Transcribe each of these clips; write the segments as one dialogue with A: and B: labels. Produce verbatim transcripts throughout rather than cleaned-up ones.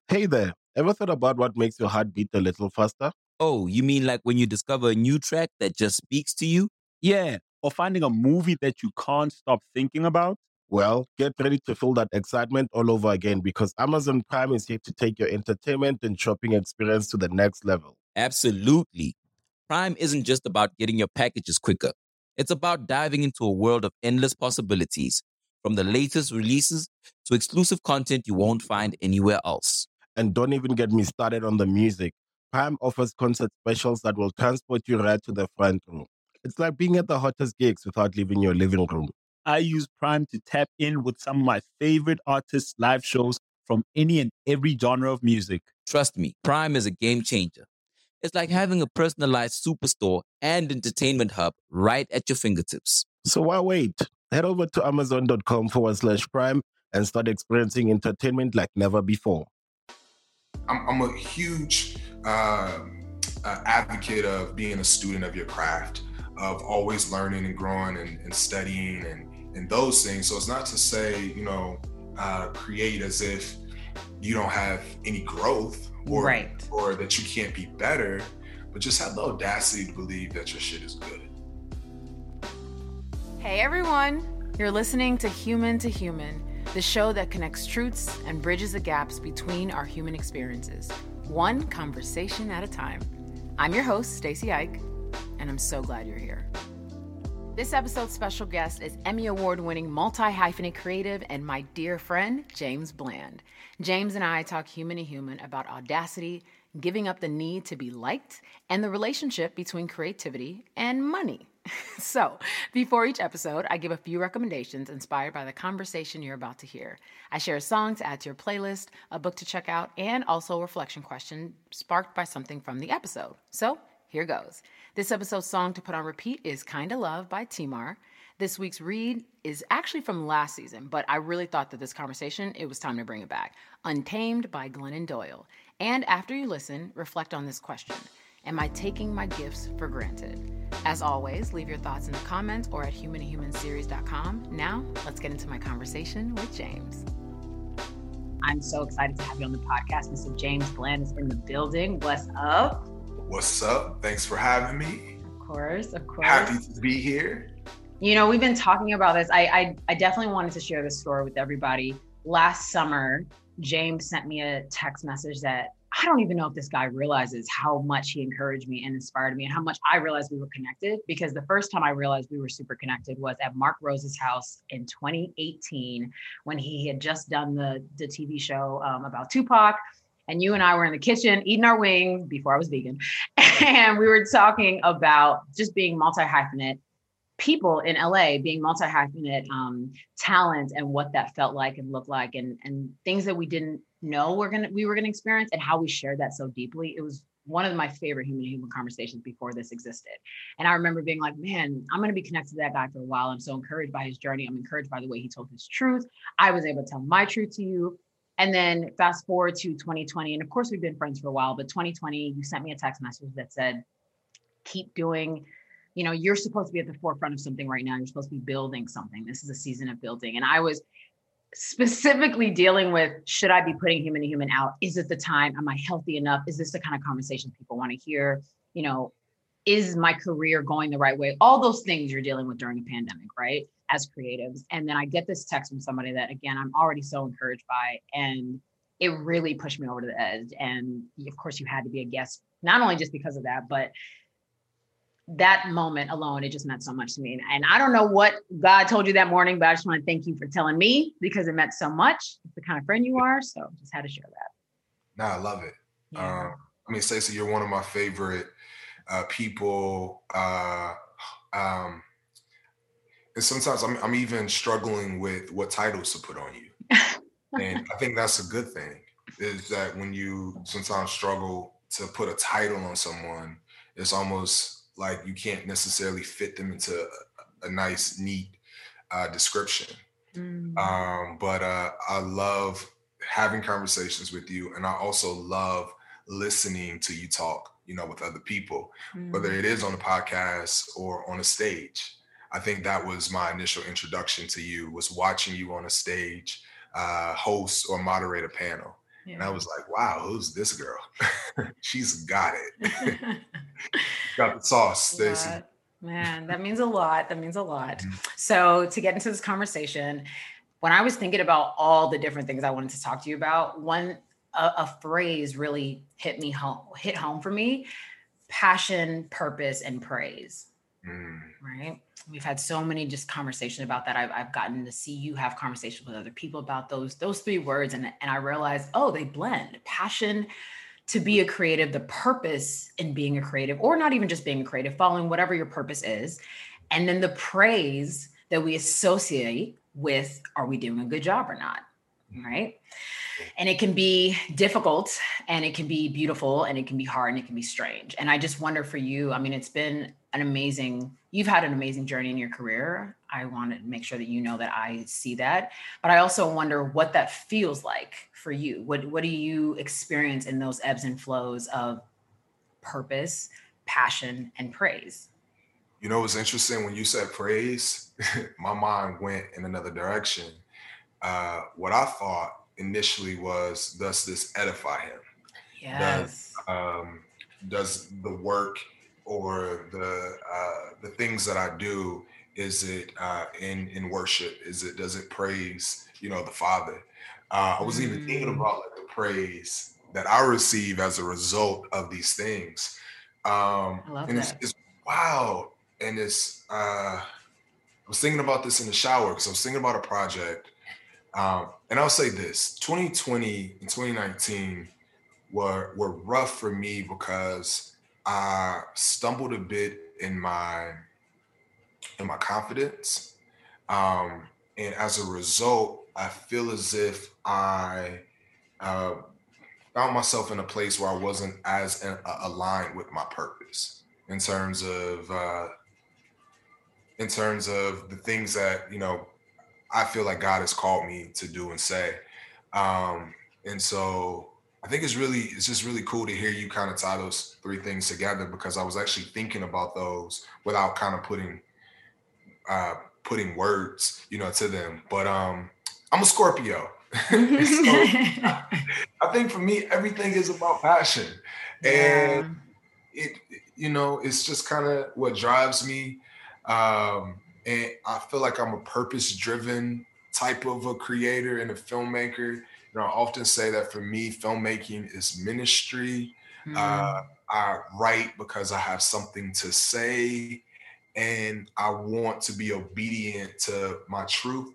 A: Hey there, ever thought about what makes your heart beat a little faster?
B: Oh, you mean like when you discover a new track that just speaks to you?
C: Yeah, or finding a movie that you can't stop thinking about.
A: Well, get ready to feel that excitement all over again because Amazon Prime is here to take your entertainment and shopping experience to the next level.
B: Absolutely. Prime isn't just about getting your packages quicker. It's about diving into a world of endless possibilities, from the latest releases to exclusive content you won't find anywhere else.
A: And don't even get me started on the music. Prime offers concert specials that will transport you right to the front row. It's like being at the hottest gigs without leaving your living room.
C: I use Prime to tap in with some of my favorite artists' live shows from any and every genre of music.
B: Trust me, Prime is a game changer. It's like having a personalized superstore and entertainment hub right at your fingertips.
A: So why wait? Head over to amazon.com forward slash prime and start experiencing entertainment like never before.
D: I'm, I'm a huge uh, uh, advocate of being a student of your craft, of always learning and growing and, and studying and, and those things. So it's not to say, you know, uh, create as if you don't have any growth or,
E: right.
D: or that you can't be better, but just have the audacity to believe that your shit is good.
E: Hey everyone, you're listening to Human to Human, the show that connects truths and bridges the gaps between our human experiences, one conversation at a time. I'm your host, Stacey Ike, and I'm so glad you're here. This episode's special guest is Emmy Award-winning multi-hyphenate creative and my dear friend, James Bland. James and I talk human to human about audacity, giving up the need to be liked, and the relationship between creativity and money. So, before each episode, I give a few recommendations inspired by the conversation you're about to hear. I share a song to add to your playlist, a book to check out, and also a reflection question sparked by something from the episode. So, here goes. This episode's song to put on repeat is Kinda Love by Timar. This week's read is actually from last season, but I really thought that this conversation, it was time to bring it back. Untamed by Glennon Doyle. And after you listen, reflect on this question. Am I taking my gifts for granted? As always, leave your thoughts in the comments or at human to human series dot com. Now, let's get into my conversation with James. I'm so excited to have you on the podcast. Mister James Bland is in the building. What's up?
D: What's up? Thanks for having me.
E: Of course, of course.
D: Happy to be here.
E: You know, we've been talking about this. I, I, I definitely wanted to share this story with everybody. Last summer, James sent me a text message that I don't even know if this guy realizes how much he encouraged me and inspired me and how much I realized we were connected, because the first time I realized we were super connected was at Mark Rose's house in twenty eighteen when he had just done the, the T V show um, about Tupac. And you and I were in the kitchen eating our wings before I was vegan. And we were talking about just being multi-hyphenate people in L A, being multi-hyphenate um, talent and what that felt like and looked like, and, and things that we didn't know we're gonna we were gonna experience, and how we shared that so deeply. It was one of my favorite human to human conversations before this existed. And I remember being like, man, I'm gonna be connected to that guy for a while. I'm so encouraged by his journey. I'm encouraged by the way he told his truth. I was able to tell my truth to you. And then fast forward to twenty twenty, and of course we've been friends for a while, but twenty twenty, you sent me a text message that said, keep doing, you know, you're supposed to be at the forefront of something right now. You're supposed to be building something. This is a season of building. And I was specifically dealing with, should I be putting human to human out? Is it the time? Am I healthy enough? Is this the kind of conversation people want to hear? You know, is my career going the right way? All those things you're dealing with during a pandemic, right? As creatives. And then I get this text from somebody that, again, I'm already so encouraged by, and it really pushed me over to the edge. And of course you had to be a guest, not only just because of that, but that moment alone, it just meant so much to me. And I don't know what God told you that morning, but I just want to thank you for telling me, because it meant so much. It's the kind of friend you are. So just had to share that.
D: No, I love it.
E: Yeah.
D: Um, I mean, Stacey, you're one of my favorite uh, people. Uh, um, and sometimes I'm, I'm even struggling with what titles to put on you. And I think that's a good thing, is that when you sometimes struggle to put a title on someone, it's almost like you can't necessarily fit them into a, a nice, neat uh, description. Mm. Um, but uh, I love having conversations with you. And I also love listening to you talk, you know, with other people, mm. whether it is on a podcast or on a stage. I think that was my initial introduction to you, was watching you on a stage, uh, host or moderate a panel.
E: Yeah.
D: And I was like, wow, who's this girl? She's got it. Got the sauce, Stacey.
E: Man, that means a lot. That means a lot.
D: Mhm.
E: So to get into this conversation, when I was thinking about all the different things I wanted to talk to you about, one a, a phrase really hit me home, hit home for me: passion, purpose, and praise.
D: Mm.
E: Right? We've had so many just conversations about that. I've, I've gotten to see you have conversations with other people about those those three words, and and I realized, oh, they blend. Passion to be a creative, the purpose in being a creative, or not even just being a creative, following whatever your purpose is. And then the praise that we associate with, are we doing a good job or not? Right? And it can be difficult, and it can be beautiful, and it can be hard, and it can be strange. And I just wonder for you, I mean, it's been an amazing, you've had an amazing journey in your career. I want to make sure that you know that I see that. But I also wonder what that feels like for you. What, what do you experience in those ebbs and flows of purpose, passion, and praise?
D: You know, what's interesting, when you said praise, my mind went in another direction. Uh, what I thought initially was, does this edify him?
E: Yes.
D: Does um, does the work or the uh, the things that I do, is it uh, in in worship? Is it, does it praise, you know, the Father? Uh, I was even thinking
E: Mm,
D: about like the praise that I receive as a result of these things, um,
E: I love
D: and it's,
E: that.
D: it's wow. And it's uh, I was thinking about this in the shower because I was thinking about a project. Um, and I'll say this: twenty twenty and twenty nineteen were were rough for me because I stumbled a bit in my in my confidence, um, and as a result, I feel as if I uh, found myself in a place where I wasn't as a- a- aligned with my purpose in terms of uh, in terms of the things that, you know, I feel like God has called me to do and say. Um, and so I think it's really, it's just really cool to hear you kind of tie those three things together, because I was actually thinking about those without kind of putting, uh, putting words, you know, to them. But um, I'm a Scorpio. So I think for me, everything is about passion. And
E: Yeah.
D: it, you know, it's just kind of what drives me. Um, and I feel like I'm a purpose driven type of a creator and a filmmaker. You know, I often say that for me, filmmaking is ministry. Uh,
E: Mm.
D: I write because I have something to say, and I want to be obedient to my truth.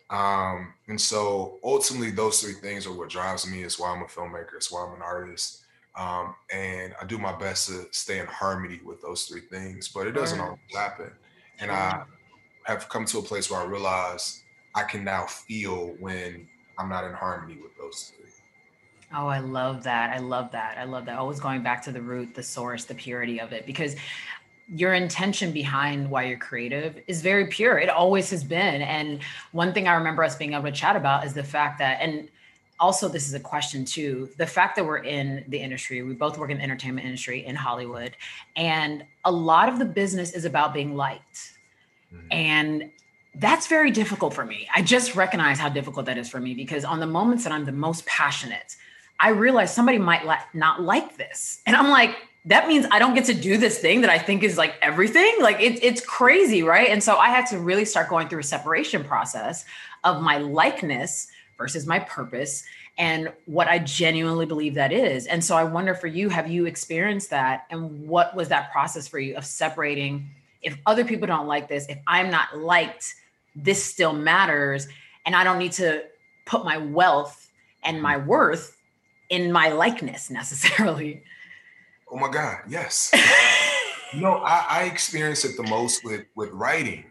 D: Um, and so ultimately, those three things are what drives me. It's why I'm a filmmaker. It's why I'm an artist. Um, and I do my best to stay in harmony with those three things, but it doesn't
E: Sure.
D: always happen. And I
E: Sure.
D: have come to a place where I realize I can now feel when I'm not in harmony with those three.
E: Oh, I love that. I love that. I love that. Always going back to the root, the source, the purity of it, because your intention behind why you're creative is very pure. It always has been. And one thing I remember us being able to chat about is the fact that, and also this is a question too, the fact that we're in the industry, we both work in the entertainment industry in Hollywood, and a lot of the business is about being liked.
D: Mhm.
E: And that's very difficult for me. I just recognize how difficult that is for me, because on the moments that I'm the most passionate, I realize somebody might la- not like this. And I'm like, that means I don't get to do this thing that I think is like everything. Like it, it's crazy, right? And so I had to really start going through a separation process of my likeness versus my purpose and what I genuinely believe that is. And so I wonder for you, have you experienced that? And what was that process for you of separating? If other people don't like this, if I'm not liked, this still matters. And I don't need to put my wealth and
D: Mhm.
E: my worth in my likeness necessarily.
D: Oh my God, yes. You know, I, I experience it the most with with writing.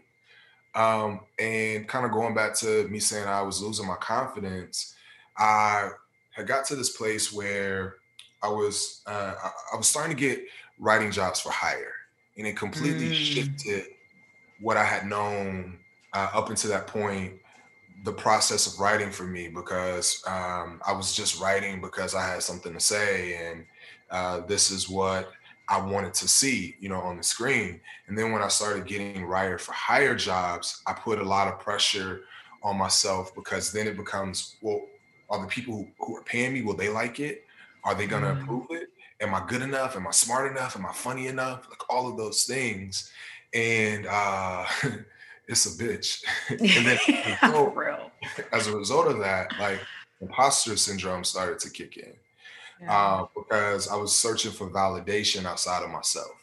D: Um, and kind of going back to me saying I was losing my confidence, I had got to this place where I was uh, I, I was starting to get writing jobs for hire, and it completely
E: Mm,
D: shifted what I had known uh, up until that point, the process of writing for me, because um, I was just writing because I had something to say, and uh, this is what I wanted to see, you know, on the screen. And then when I started getting writer for hire jobs, I put a lot of pressure on myself, because then it becomes, well, are the people who, who are paying me, will they like it? Are they gonna
E: Mm.
D: approve it? Am I good enough? Am I smart enough? Am I funny enough? Like all of those things. And uh it's a bitch. And then as a result,
E: For real.
D: as a result of that, like imposter syndrome started to kick in.
E: Yeah.
D: Uh, because I was searching for validation outside of myself.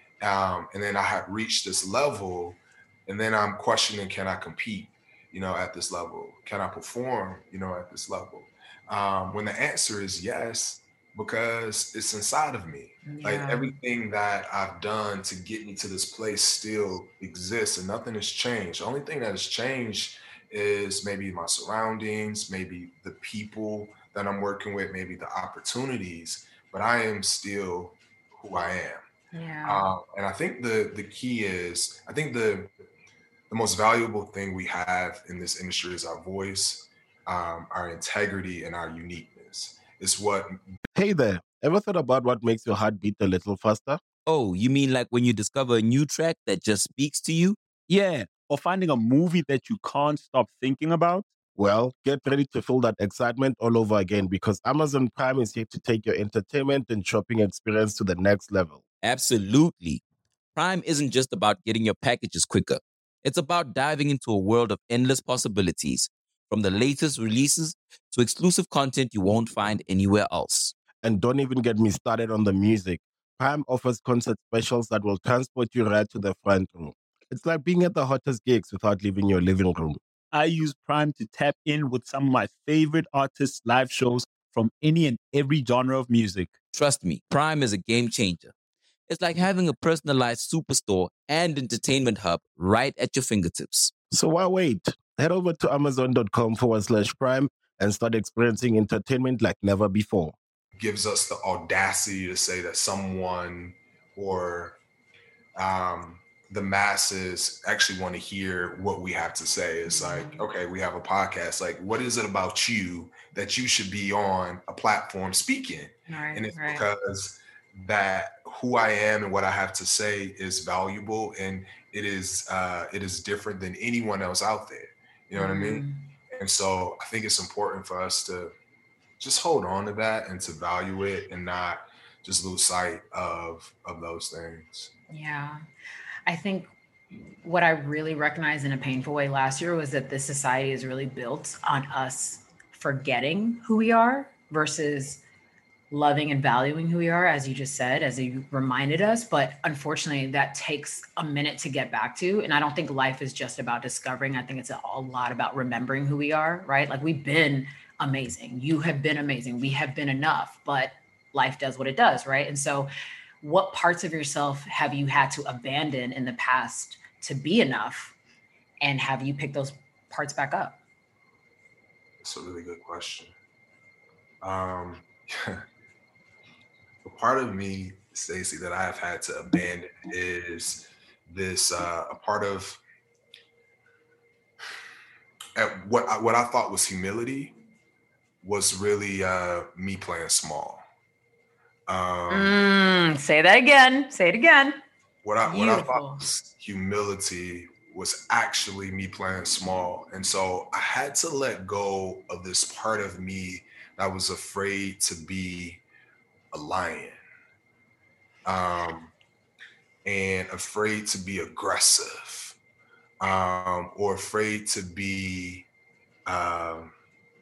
D: Um, and then I had reached this level, and then I'm questioning, can I compete, you know, at this level? Can I perform, you know, at this level? Um, when the answer is yes, because it's inside of me. Like
E: Yeah.
D: everything that I've done to get me to this place still exists and nothing has changed. The only thing that has changed is maybe my surroundings, maybe the people that I'm working with, maybe the opportunities, but I am still who I am.
E: Yeah.
D: Um, and I think the the key is, I think the the most valuable thing we have in this industry is our voice, um, our integrity, and our uniqueness. It's what
A: Hey there, ever thought about what makes your heart beat a little faster?
B: Oh, you mean like when you discover a new track that just speaks to you?
C: Yeah. Or finding a movie that you can't stop thinking about.
A: Well, get ready to feel that excitement all over again because Amazon Prime is here to take your entertainment and shopping experience to the next level.
B: Absolutely. Prime isn't just about getting your packages quicker. It's about diving into a world of endless possibilities, from the latest releases to exclusive content you won't find anywhere else.
A: And don't even get me started on the music. Prime offers concert specials that will transport you right to the front row. It's like being at the hottest gigs without leaving your living room.
C: I use Prime to tap in with some of my favorite artists' live shows from any and every genre of music.
B: Trust me, Prime is a game changer. It's like having a personalized superstore and entertainment hub right at your fingertips.
A: So why wait? Head over to amazon.com forward slash prime and start experiencing entertainment like never before.
D: gives us the audacity to say that someone or um, the masses actually want to hear what we have to say. It's like, okay, we have a podcast. Like, what is it about you that you should be on a platform speaking?
E: Right.
D: And it's
E: Right.
D: because that who I am and what I have to say is valuable, and it is uh, it is different than anyone else out there. You know what I mean?
E: Mm.
D: And so I think it's important for us to just hold on to that and to value it and not just lose sight of of those things.
E: Yeah. I think what I really recognized in a painful way last year was that this society is really built on us forgetting who we are versus loving and valuing who we are, as you just said, as you reminded us. But unfortunately, that takes a minute to get back to. And I don't think life is just about discovering. I think it's a, a lot about remembering who we are, right? Like we've been amazing. You have been amazing. We have been enough, but life does what it does, right? And so what parts of yourself have you had to abandon in the past to be enough? And have you picked those parts back up?
D: That's a really good question. Um, a part of me, Stacey, that I have had to abandon is this uh, a part of at what I, what I thought was humility was really uh, me playing small. Um,
E: Mm, say that again. Say it again.
D: what I what I
E: Beautiful.
D: thought was humility was actually me playing small, and so I had to let go of this part of me that was afraid to be a lion, um, and afraid to be aggressive, um, or afraid to be um,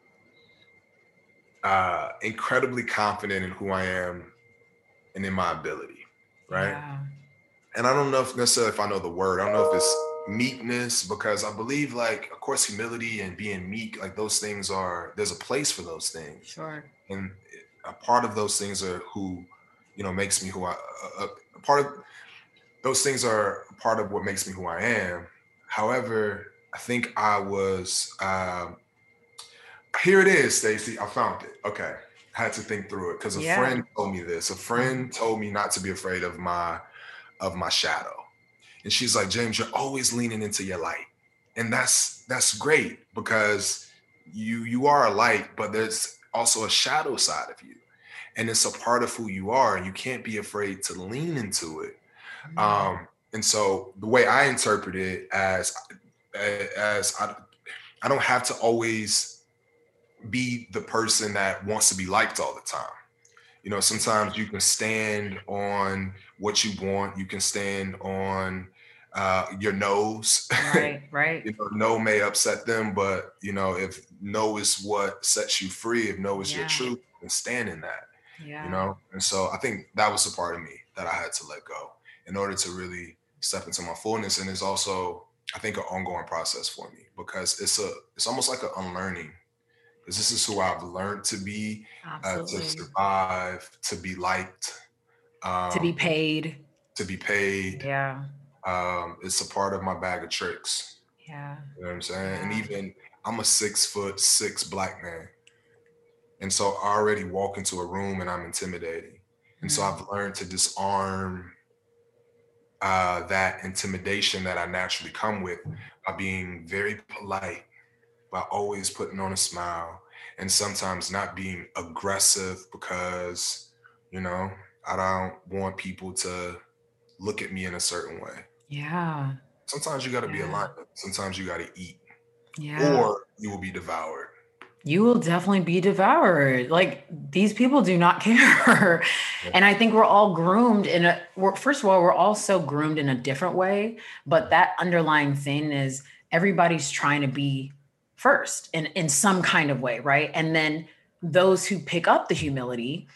D: uh, incredibly confident in who I am and in my ability, right?
E: Yeah.
D: And I don't know if necessarily if I know the word. I don't know if it's meekness, because I believe, like, of course, humility and being meek, like those things are, there's a place for those things.
E: Sure.
D: And a part of those things are who, you know, makes me who I, a, a part of those things are a part of what makes me who I am. However, I think I was, um, here it is, Stacey. I found it. Okay. I had to think through it because a
E: Yeah.
D: friend told me this. A friend told me not to be afraid of my of my shadow. And she's like, James, you're always leaning into your light. And that's that's great because you you are a light, but there's also a shadow side of you. And it's a part of who you are, and you can't be afraid to lean into it. Um, and so the way I interpret it as as I, I don't have to always be the person that wants to be liked all the time. You know, sometimes you can stand on what you want. You can stand on uh, your no's.
E: Right, right.
D: You know, no may upset them, but you know, if no is what sets you free, if no is your
E: Yeah.
D: truth, then stand in that.
E: Yeah.
D: You know, and so I think that was a part of me that I had to let go in order to really step into my fullness. And it's also, I think, an ongoing process for me because it's a, it's almost like an unlearning because this is who I've learned to be, uh, to
E: Absolutely.
D: survive, to be liked, um,
E: To be paid.
D: to be paid.
E: Yeah.
D: Um, it's a part of my bag of tricks.
E: Yeah.
D: You know what I'm saying?
E: Yeah.
D: And even I'm a six foot six black man. And so I already walk into a room and I'm intimidating. And so
E: Mm.
D: I've learned to disarm uh, that intimidation that I naturally come with by being very polite, by always putting on a smile, and sometimes not being aggressive because, you know, I don't want people to look at me in a certain way.
E: Yeah.
D: Sometimes you got to be
E: Yeah.
D: aligned. Sometimes you got to eat,
E: Yeah.
D: or you will be devoured.
E: You will definitely be devoured. Like these people do not care. And I think we're all groomed in a, we're, first of all, we're all so groomed in a different way, but that underlying thing is everybody's trying to be first in, in some kind of way. Right. And then those who pick up the humility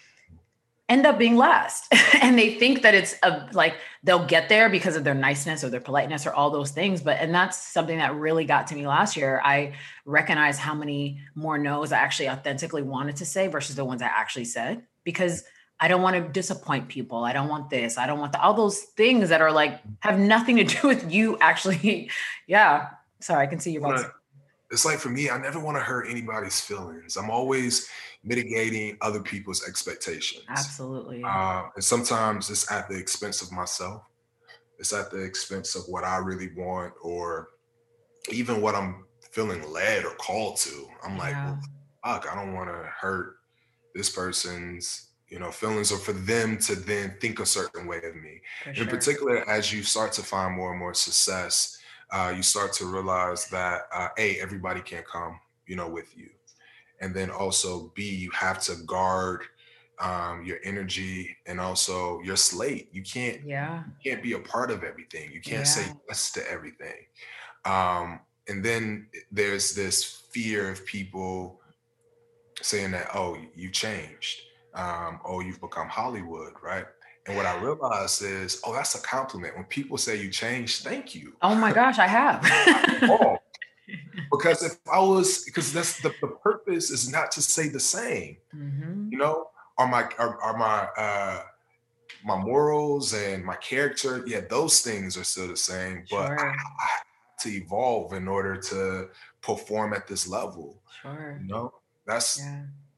E: end up being last. And they think that it's a, like they'll get there because of their niceness or their politeness or all those things. But, and that's something that really got to me last year. I recognized how many more no's I actually authentically wanted to say versus the ones I actually said, because I don't want to disappoint people. I don't want this. I don't want the, all those things that are like, have nothing to do with you actually. Yeah. Sorry. I can see your
D: Wanna- It's like for me, I never want to hurt anybody's feelings. I'm always mitigating other people's expectations.
E: Absolutely.
D: Uh, and sometimes it's at the expense of myself. It's at the expense of what I really want or even what I'm feeling led or called to. I'm like,
E: Yeah.
D: well, fuck, I don't want to hurt this person's, you know, feelings or for them to then think a certain way of me.
E: For
D: In
E: sure.
D: particular, as you start to find more and more success, uh, you start to realize that uh, A, everybody can't come, you know, with you. And then also B, you have to guard um, your energy and also your slate. You can't
E: Yeah.
D: you can't be a part of everything. You can't say
E: Yeah.
D: yes to everything. Um, and then there's this fear of people saying that, oh, you changed. Um, oh, you've become Hollywood, right? And what I realized is, oh, that's a compliment. When people say you changed, thank you.
E: Oh my gosh, I have.
D: Oh, because if I was, because that's the, the purpose is not to say the same,
E: Mhm.
D: you know, are my, are, are my, uh, my morals and my character, yeah, those things are still the same, but I,
E: Sure.
D: I have to evolve in order to perform at this level.
E: Sure.
D: You know, that's
E: Yeah.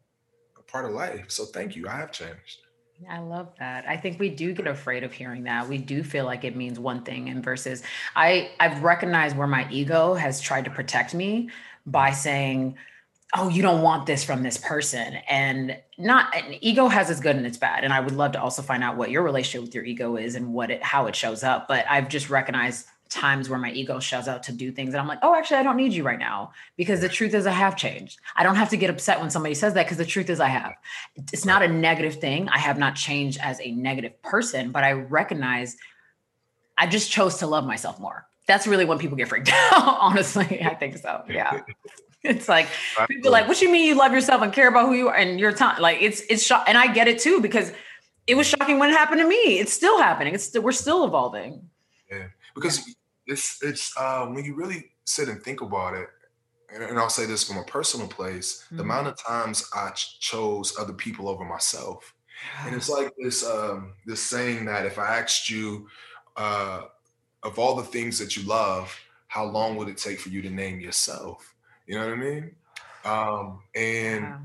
D: a part of life. So thank you. I have changed.
E: I love that. I think we do get afraid of hearing that. We do feel like it means one thing and versus I I've recognized where my ego has tried to protect me by saying, "Oh, you don't want this from this person." And not and ego has its good and its bad. And I would love to also find out what your relationship with your ego is and what it how it shows up, but I've just recognized times where my ego shows out to do things and I'm like, "Oh, actually I don't need you right now." Because the truth is I have changed. I don't have to get upset when somebody says that because the truth is I have. It's not a negative thing. I have not changed as a negative person, but I recognize I just chose to love myself more. That's really when people get freaked out. Honestly, I think so. Yeah. It's like people are like, what you mean you love yourself and care about who you are and your time? Like it's it's shock, and I get it too because it was shocking when it happened to me. It's still happening. It's still, we're still evolving.
D: Yeah, because yeah. it's it's uh, when you really sit and think about it, and, and I'll say this from a personal place: mm-hmm. the amount of times I ch- chose other people over myself, yeah. and it's like this um, this saying that if I asked you uh, of all the things that you love, how long would it take for you to name yourself? You know what I mean? Um, and yeah.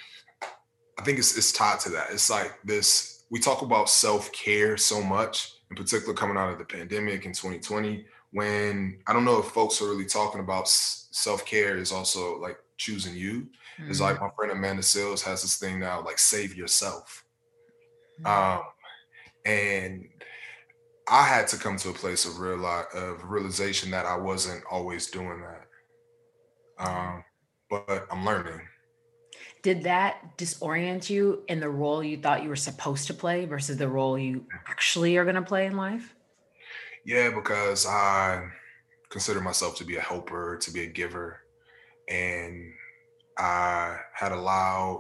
D: I think it's it's tied to that. It's like this, we talk about self-care so much, in particular coming out of the pandemic in twenty twenty, when I don't know if folks are really talking about self-care is also like choosing you. Mm-hmm. It's like my friend Amanda Seales has this thing now, like save yourself. Mm-hmm. Um, and I had to come to a place of real of realization that I wasn't always doing that. Um, but I'm learning.
E: did that disorient you in the role you thought you were supposed to play versus the role you actually are going to play in life?
D: Yeah, because I consider myself to be a helper, to be a giver. And I had allowed,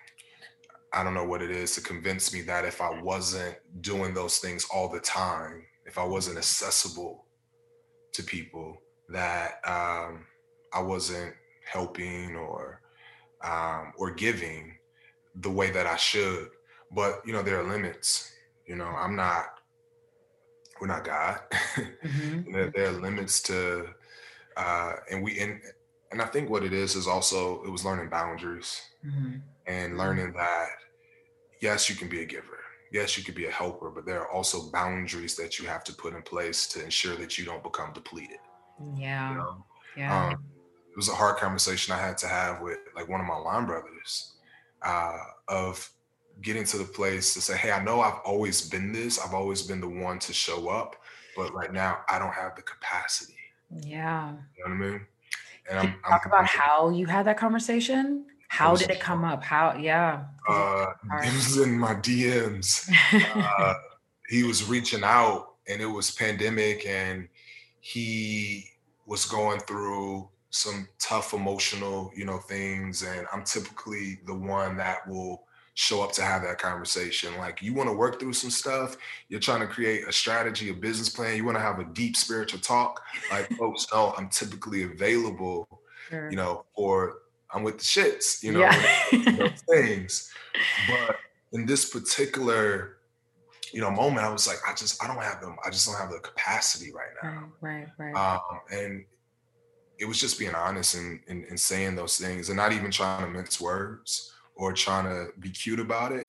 D: I don't know what it is, to convince me that if I wasn't doing those things all the time, if I wasn't accessible to people, that um, I wasn't helping or um, or giving the way that I should. But you know, there are limits. You know, I'm not. We're not God.
E: Mm-hmm.
D: there, there are limits to, uh, and we and and I think what it is is also it was learning boundaries
E: Mm-hmm.
D: and learning that yes, you can be a giver. Yes, you could be a helper, but there are also boundaries that you have to put in place to ensure that you don't become depleted.
E: Yeah.
D: You know,
E: Yeah.
D: um, it was a hard conversation I had to have with like one of my line brothers uh, of getting to the place to say, hey, I know I've always been this. I've always been the one to show up, but right now I don't have the capacity.
E: Yeah.
D: You know what I mean?
E: Can
D: And I'm,
E: you talk
D: I'm,
E: about
D: I'm
E: how you had that conversation? How
D: was-
E: did it come up? How, yeah. 'Cause
D: uh,
E: it's hard.
D: it was in my D Ms. Uh, he was reaching out and it was pandemic and he was going through some tough emotional, you know, things. And I'm typically the one that will show up to have that conversation. Like, you want to work through some stuff, you're trying to create a strategy, a business plan, you want to have a deep spiritual talk. Like, folks know I'm typically available,
E: Sure.
D: you know, or I'm with the shits, you know,
E: Yeah.
D: those things. But in this particular, you know, moment, I was like, I just, I don't have them. I just don't have the capacity right now.
E: Right, right, right.
D: Um, and it was just being honest and, and, and saying those things and not even trying to mince words or trying to be cute about it.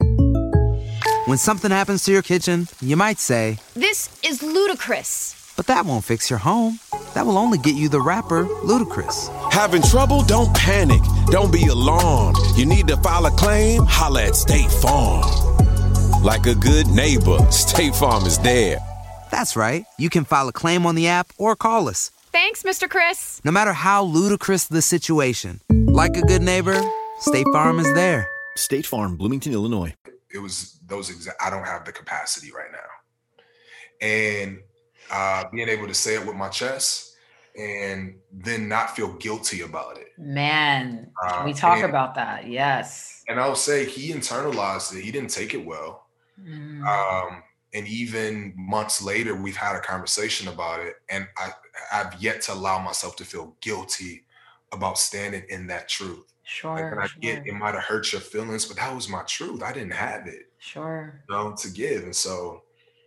F: When something happens to your kitchen, you might say,
G: "This is ludicrous."
F: but that won't fix your home. That will only get you the rapper, Ludacris.
H: Having trouble? Don't panic. Don't be alarmed. You need to file a claim? Holla at State Farm. Like a good neighbor, State Farm is there.
F: That's right. You can file a claim on the app or call us.
G: Thanks, Mister Chris.
F: No matter how ludicrous the situation, like a good neighbor, State Farm is there.
I: State Farm, Bloomington, Illinois.
D: It was those exact, I don't have the capacity right now. And uh, being able to say it with my chest and then not feel guilty about it.
E: Man,
D: Uh,
E: we talk
D: and-
E: about that. Yes.
D: And I'll say he internalized it. He didn't take it well.
E: Mm.
D: Um, and even months later, we've had a conversation about it. And I, I've yet to allow myself to feel guilty about standing in that truth.
E: Sure.
D: Like, and I
E: sure.
D: get it might have hurt your feelings, but that was my truth. I didn't have it,
E: Sure.
D: you know, to give. And so,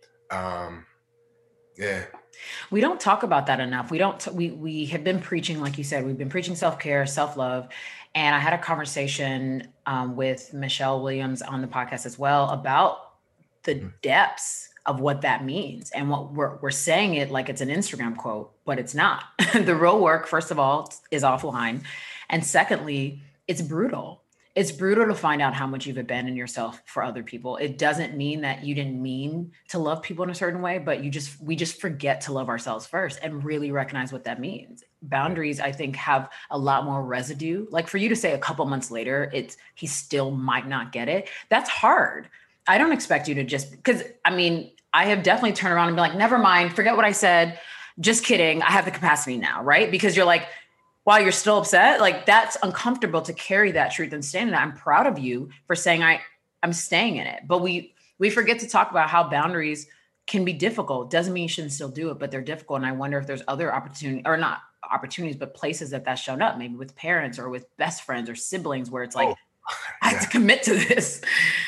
D: um, yeah.
E: We don't talk about that enough. We don't, t- we, we have been preaching, like you said, we've been preaching self-care, self-love. And I had a conversation um, with Michelle Williams on the podcast as well about the
D: Mhm.
E: depths of what that means. And what we're, we're saying it like it's an Instagram quote, but it's not. The real work, first of all, is offline. And secondly, it's brutal. It's brutal to find out how much you've abandoned yourself for other people. It doesn't mean that you didn't mean to love people in a certain way, but you just, we just forget to love ourselves first and really recognize what that means. Boundaries, I think, have a lot more residue. Like, for you to say a couple months later, it's, he still might not get it. That's hard. I don't expect you to just, because I mean, I have definitely turned around and been like, never mind, forget what I said. Just kidding. I have the capacity now, right? Because you're like, while you're still upset, like, that's uncomfortable to carry that truth and stand in it. I'm proud of you for saying I, I'm staying in it. But we we forget to talk about how boundaries can be difficult. Doesn't mean you shouldn't still do it, but they're difficult. And I wonder if there's other opportunities, or not opportunities, but places that that's shown up, maybe with parents or with best friends or siblings, where it's like,
D: Oh,
E: I have to commit to this.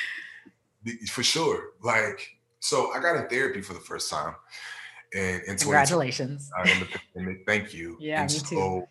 D: For sure. Like, so I got in therapy for the first time. And in
E: Congratulations.
D: twenty twenty, uh, in the pandemic. Thank you.
E: Yeah,
D: and
E: me
D: so
E: too.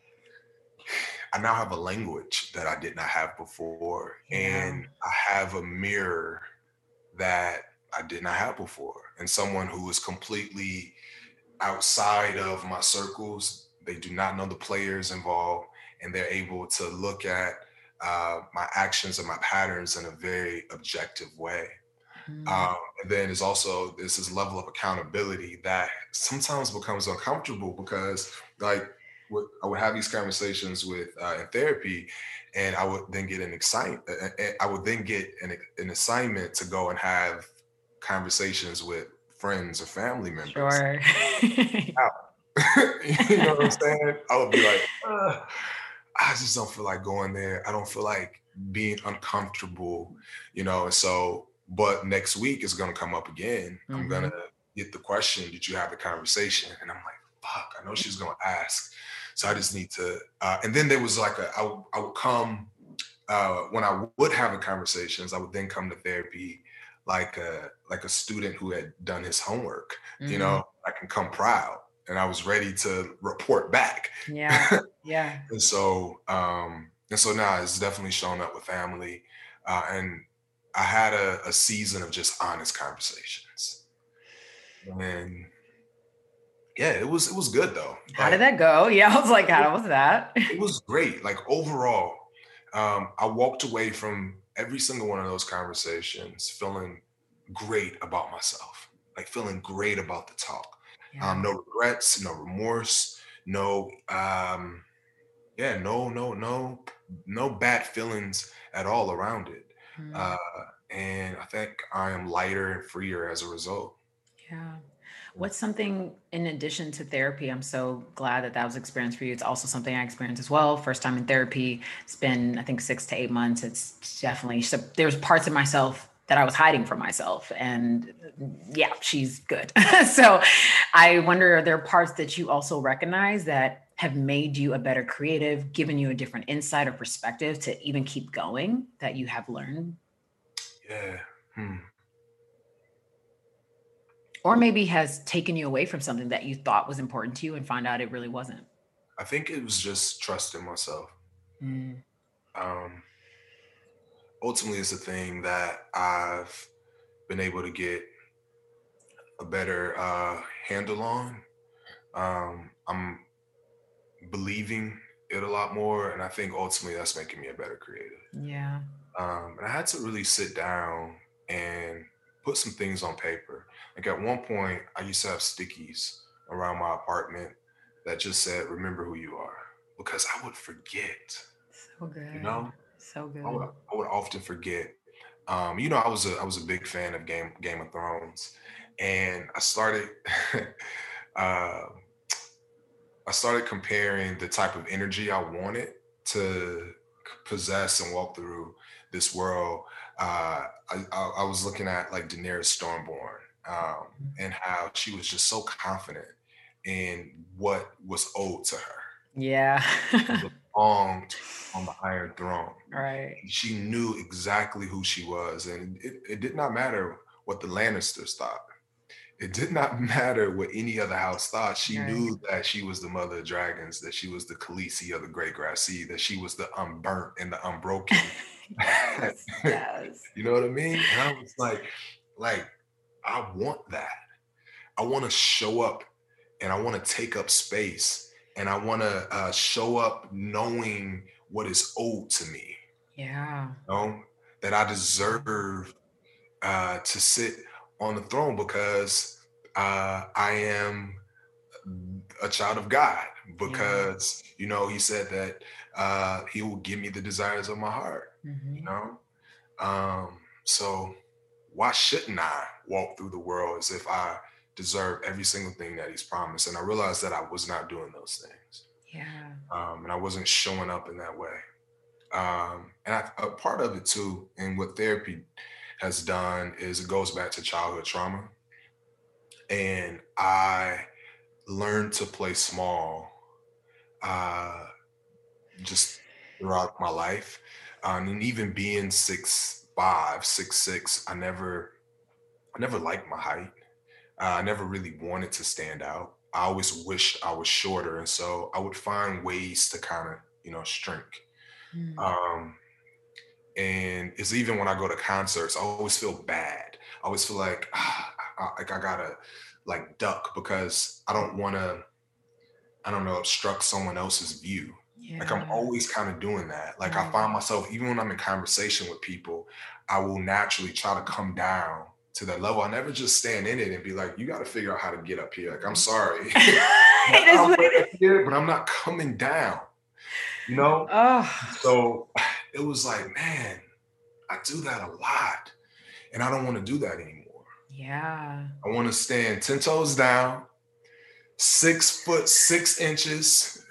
D: I now have a language that I did not have before.
E: Yeah.
D: And I have a mirror that I did not have before. And someone who is completely outside of my circles, they do not know the players involved, and they're able to look at uh, my actions and my patterns in a very objective way.
E: Mm.
D: Um, and then there's also this, this level of accountability that sometimes becomes uncomfortable because, like, what, I would have these conversations with uh, in therapy, and I would then get an excite. I would then get an, an assignment to go and have conversations with friends or family members.
E: Sure.
D: You know what I'm saying? I would be like, uh, I just don't feel like going there. I don't feel like being uncomfortable, you know. And so, but next week is gonna come up again. Mm-hmm. I'm gonna get the question, did you have the conversation? And I'm like, fuck, I know she's gonna ask. So I just need to, uh, and then there was like a, I, w- I would come, uh, when I would have the conversations, I would then come to therapy like a, like a student who had done his homework, mm-hmm. you know, I can come proud and I was ready to report back.
E: Yeah, yeah.
D: And so, um, and so now it's definitely shown up with family. Uh, and I had a, a season of just honest conversations. And yeah, it was it was good though.
E: How like, did that go? Yeah, I was like, how was that?
D: It was great. Like overall, um, I walked away from every single one of those conversations feeling great about myself, like feeling great about the talk. Yeah. Um, no regrets, no remorse, no, um, yeah, no, no, no, no bad feelings at all around it. Mm. Uh, and I think I am lighter and freer as a result.
E: Yeah. What's something in addition to therapy? I'm so glad that that was experience for you. It's also something I experienced as well. First time in therapy. It's been, I think, six to eight months. It's definitely, so there's parts of myself that I was hiding from myself. And yeah, she's good. So I wonder, are there parts that you also recognize that have made you a better creative, given you a different insight or perspective to even keep going that you have learned?
D: Yeah. Hmm.
E: Or maybe has taken you away from something that you thought was important to you and find out it really wasn't?
D: I think it was just trusting myself. Mm. Um, ultimately, it's a thing that I've been able to get a better uh, handle on. Um, I'm believing it a lot more, and I think ultimately that's making me a better creative.
E: Yeah.
D: Um, and I had to really sit down and put some things on paper. Like at one point, I used to have stickies around my apartment that just said, remember who you are, because I would forget.
E: So good.
D: You know?
E: So good.
D: I would, I would often forget. Um, you know, I was a I was a big fan of Game Game of Thrones. And I started uh, I started comparing the type of energy I wanted to possess and walk through this world. Uh, I, I, I was looking at like Daenerys Stormborn um, and how she was just so confident in what was owed to her.
E: Yeah.
D: belonged on the Iron Throne.
E: Right.
D: She knew exactly who she was. And it, it did not matter what the Lannisters thought. It did not matter what any other house thought. She right. knew that she was the mother of dragons, that she was the Khaleesi of the Great Grass Sea, that she was the unburnt and the unbroken.
E: Yes, yes.
D: You know what I mean? And I was like, like, I want that. I want to show up and I want to take up space and I want to uh, show up knowing what is owed to me.
E: Yeah.
D: You know, that I deserve uh, to sit on the throne because uh, I am a child of God, because, yeah. you know, he said that uh, he will give me the desires of my heart, mm-hmm. you know? Um, so why shouldn't I walk through the world as if I deserve every single thing that he's promised? And I realized that I was not doing those things.
E: Yeah.
D: Um, and I wasn't showing up in that way. Um, and I, a part of it too, and what therapy has done, is it goes back to childhood trauma. And I learned to play small uh, just throughout my life. Um, and even being six, five, six, six, I never, I never liked my height. Uh, I never really wanted to stand out. I always wished I was shorter. And so I would find ways to kind of, you know, shrink. Mm. Um, and it's even when I go to concerts, I always feel bad. I always feel like, ah, I, like I gotta like duck because I don't want to, I don't know, obstruct someone else's view. Yeah. Like I'm always kind of doing that. Like right. I find myself, even when I'm in conversation with people, I will naturally try to come down to that level. I never just stand in it and be like, you got to figure out how to get up here. Like, I'm sorry. I'm right here, but I'm not coming down. you know?
E: Oh.
D: So it was like, man, I do that a lot. And I don't want to do that anymore.
E: Yeah.
D: I want to stand ten toes down, six foot, six inches,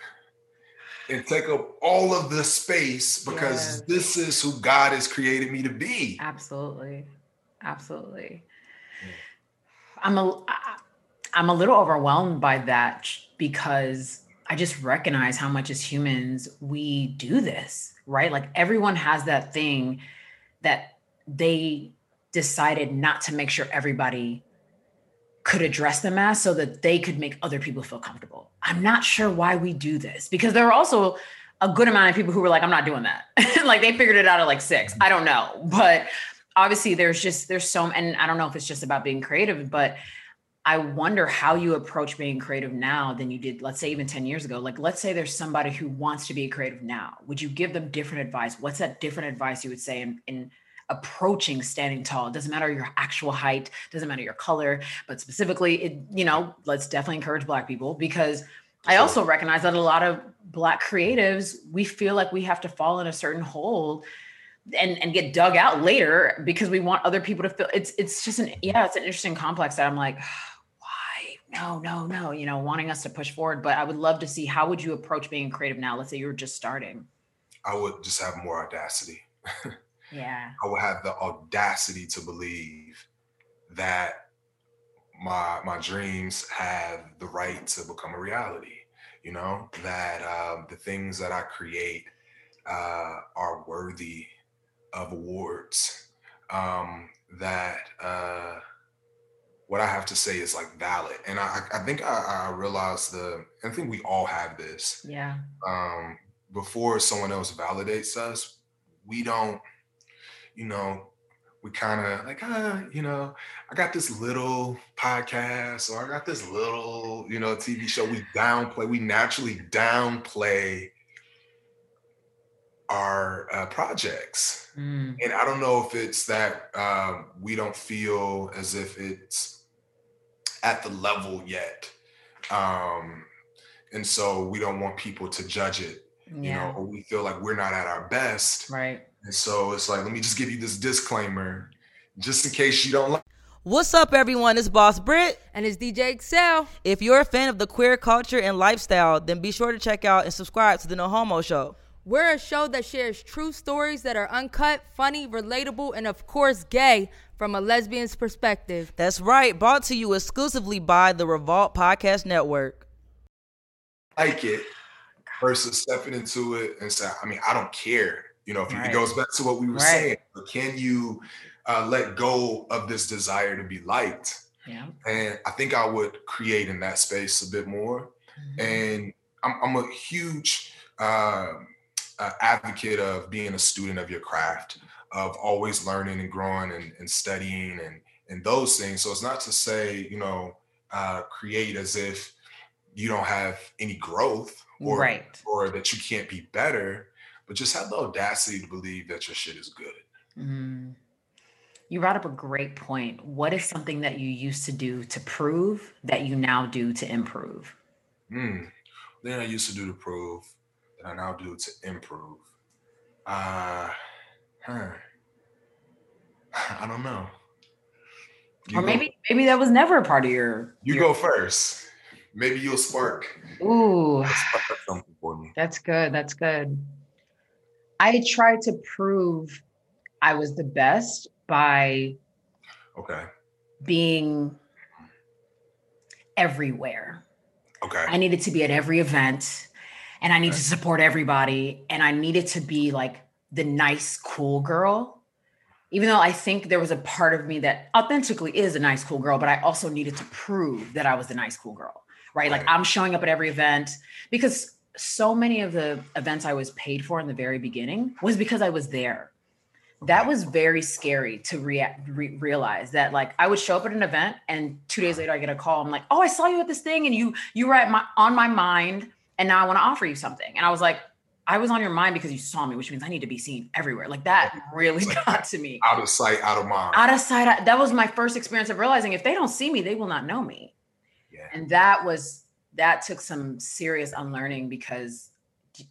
D: and take up all of the space because yes. this is who God has created me to be.
E: Absolutely. Absolutely. Yeah. I'm a, I'm a little overwhelmed by that because I just recognize how much as humans we do this, right? Like everyone has that thing that they decided not to make sure everybody could address them as so that they could make other people feel comfortable. I'm not sure why we do this because there are also a good amount of people who were like, I'm not doing that. Like they figured it out at like six. I don't know. But obviously there's just, there's so, and I don't know if it's just about being creative, but I wonder how you approach being creative now than you did, let's say even ten years ago. Like, let's say there's somebody who wants to be creative now. Would you give them different advice? What's that different advice you would say in, in approaching standing tall? It doesn't matter your actual height, doesn't matter your color, but specifically, it, you know, let's definitely encourage Black people because I also recognize that a lot of Black creatives, we feel like we have to fall in a certain hole and, and get dug out later because we want other people to feel it's, it's just an, yeah, it's an interesting complex that I'm like, why? No, no, no, you know, wanting us to push forward. But I would love to see, how would you approach being creative now? Let's say you were just starting.
D: I would just have more audacity.
E: Yeah.
D: I would have the audacity to believe that my my dreams have the right to become a reality, you know, that um, the things that I create uh, are worthy of awards, um, that uh, what I have to say is like valid. And I, I think I, I realized the, I think we all have this.
E: Yeah.
D: Um, before someone else validates us, we don't, you know, we kind of like, ah, you know, I got this little podcast or I got this little, you know, T V show. We downplay, we naturally downplay our uh, projects. Mm. And I don't know if it's that um, we don't feel as if it's at the level yet. Um, and so we don't want people to judge it, yeah. you know, or we feel like we're not at our best.
E: Right.
D: And so it's like, let me just give you this disclaimer, just in case you don't like.
J: What's up, everyone? It's Boss Brit.
K: And it's D J Excel.
J: If you're a fan of the queer culture and lifestyle, then be sure to check out and subscribe to The No Homo Show.
K: We're a show that shares true stories that are uncut, funny, relatable, and of course gay from a lesbian's perspective.
J: That's right. Brought to you exclusively by the Revolt Podcast Network.
D: Like it versus stepping into it and say, I mean, I don't care. You know, if right. it goes back to what we were right. saying, but can you uh, let go of this desire to be liked?
E: Yeah.
D: And I think I would create in that space a bit more. Mm-hmm. And I'm, I'm a huge uh, uh, advocate of being a student of your craft, of always learning and growing and, and studying and, and those things. So it's not to say, you know, uh, create as if you don't have any growth or,
E: right.
D: or that you can't be better. But just have the audacity to believe that your shit is good.
E: Mm. You brought up a great point. What is something that you used to do to prove that you now do to improve?
D: Mm. Then I used to do to prove that I now do to improve. Uh, huh. I don't know.
E: You or maybe go, maybe that was never a part of your.
D: You
E: your...
D: go first. Maybe you'll spark.
E: Ooh,
D: spark something for me.
E: That's good. That's good. I tried to prove I was the best by
D: okay.
E: being everywhere.
D: Okay.
E: I needed to be at every event and I needed okay. to support everybody. And I needed to be like the nice, cool girl. Even though I think there was a part of me that authentically is a nice, cool girl, but I also needed to prove that I was the nice, cool girl, right? right. Like I'm showing up at every event because so many of the events I was paid for in the very beginning was because I was there. That was very scary to rea- re- realize that like I would show up at an event and two days later I get a call. I'm like, oh, I saw you at this thing and you, you were at my, on my mind and now I want to offer you something. And I was like, I was on your mind because you saw me, which means I need to be seen everywhere. Like that really like, got to me.
D: Out of sight, out of mind.
E: Out of sight. That was my first experience of realizing if they don't see me, they will not know me.
D: Yeah.
E: And that was, that took some serious unlearning because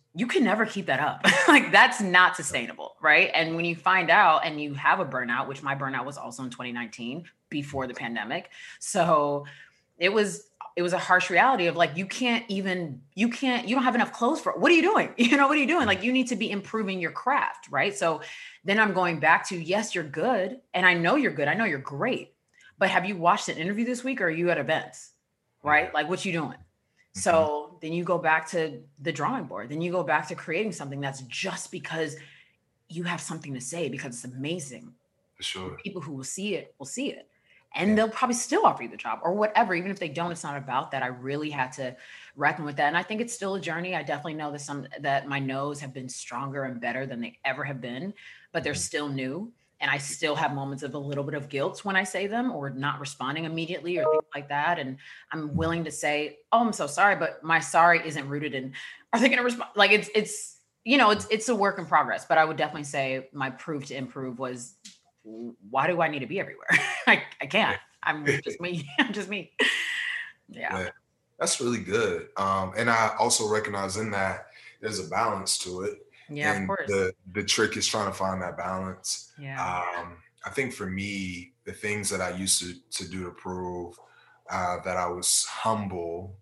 E: you can never keep that up. Like that's not sustainable, right? And when you find out and you have a burnout, which my burnout was also in twenty nineteen before the pandemic. So it was it was a harsh reality of like, you can't even, you can't, you don't have enough clothes for, what are you doing? You know, what are you doing? Like you need to be improving your craft, right? So then I'm going back to, yes, you're good. And I know you're good. I know you're great. But have you watched an interview this week or are you at events, right? Like what you doing? Mm-hmm. So then you go back to the drawing board. Then you go back to creating something that's just because you have something to say, because it's amazing.
D: For sure.
E: The people who will see it will see it. And they'll probably still offer you the job or whatever. Even if they don't, it's not about that. I really had to reckon with that. And I think it's still a journey. I definitely know that some, that my no's have been stronger and better than they ever have been, but they're still new. And I still have moments of a little bit of guilt when I say them or not responding immediately or things like that. And I'm willing to say, oh, I'm so sorry, but my sorry isn't rooted in, are they going to respond? Like it's, it's, you know, it's, it's a work in progress, but I would definitely say my proof to improve was, why do I need to be everywhere? I, I can't. I'm just me. I'm just me. Yeah.
D: yeah. That's really good. Um, and I also recognize in that there's a balance to it.
E: Yeah,
D: and
E: of course.
D: The, the trick is trying to find that balance.
E: Yeah.
D: Um, I think for me, the things that I used to, to do to prove uh, that I was humble,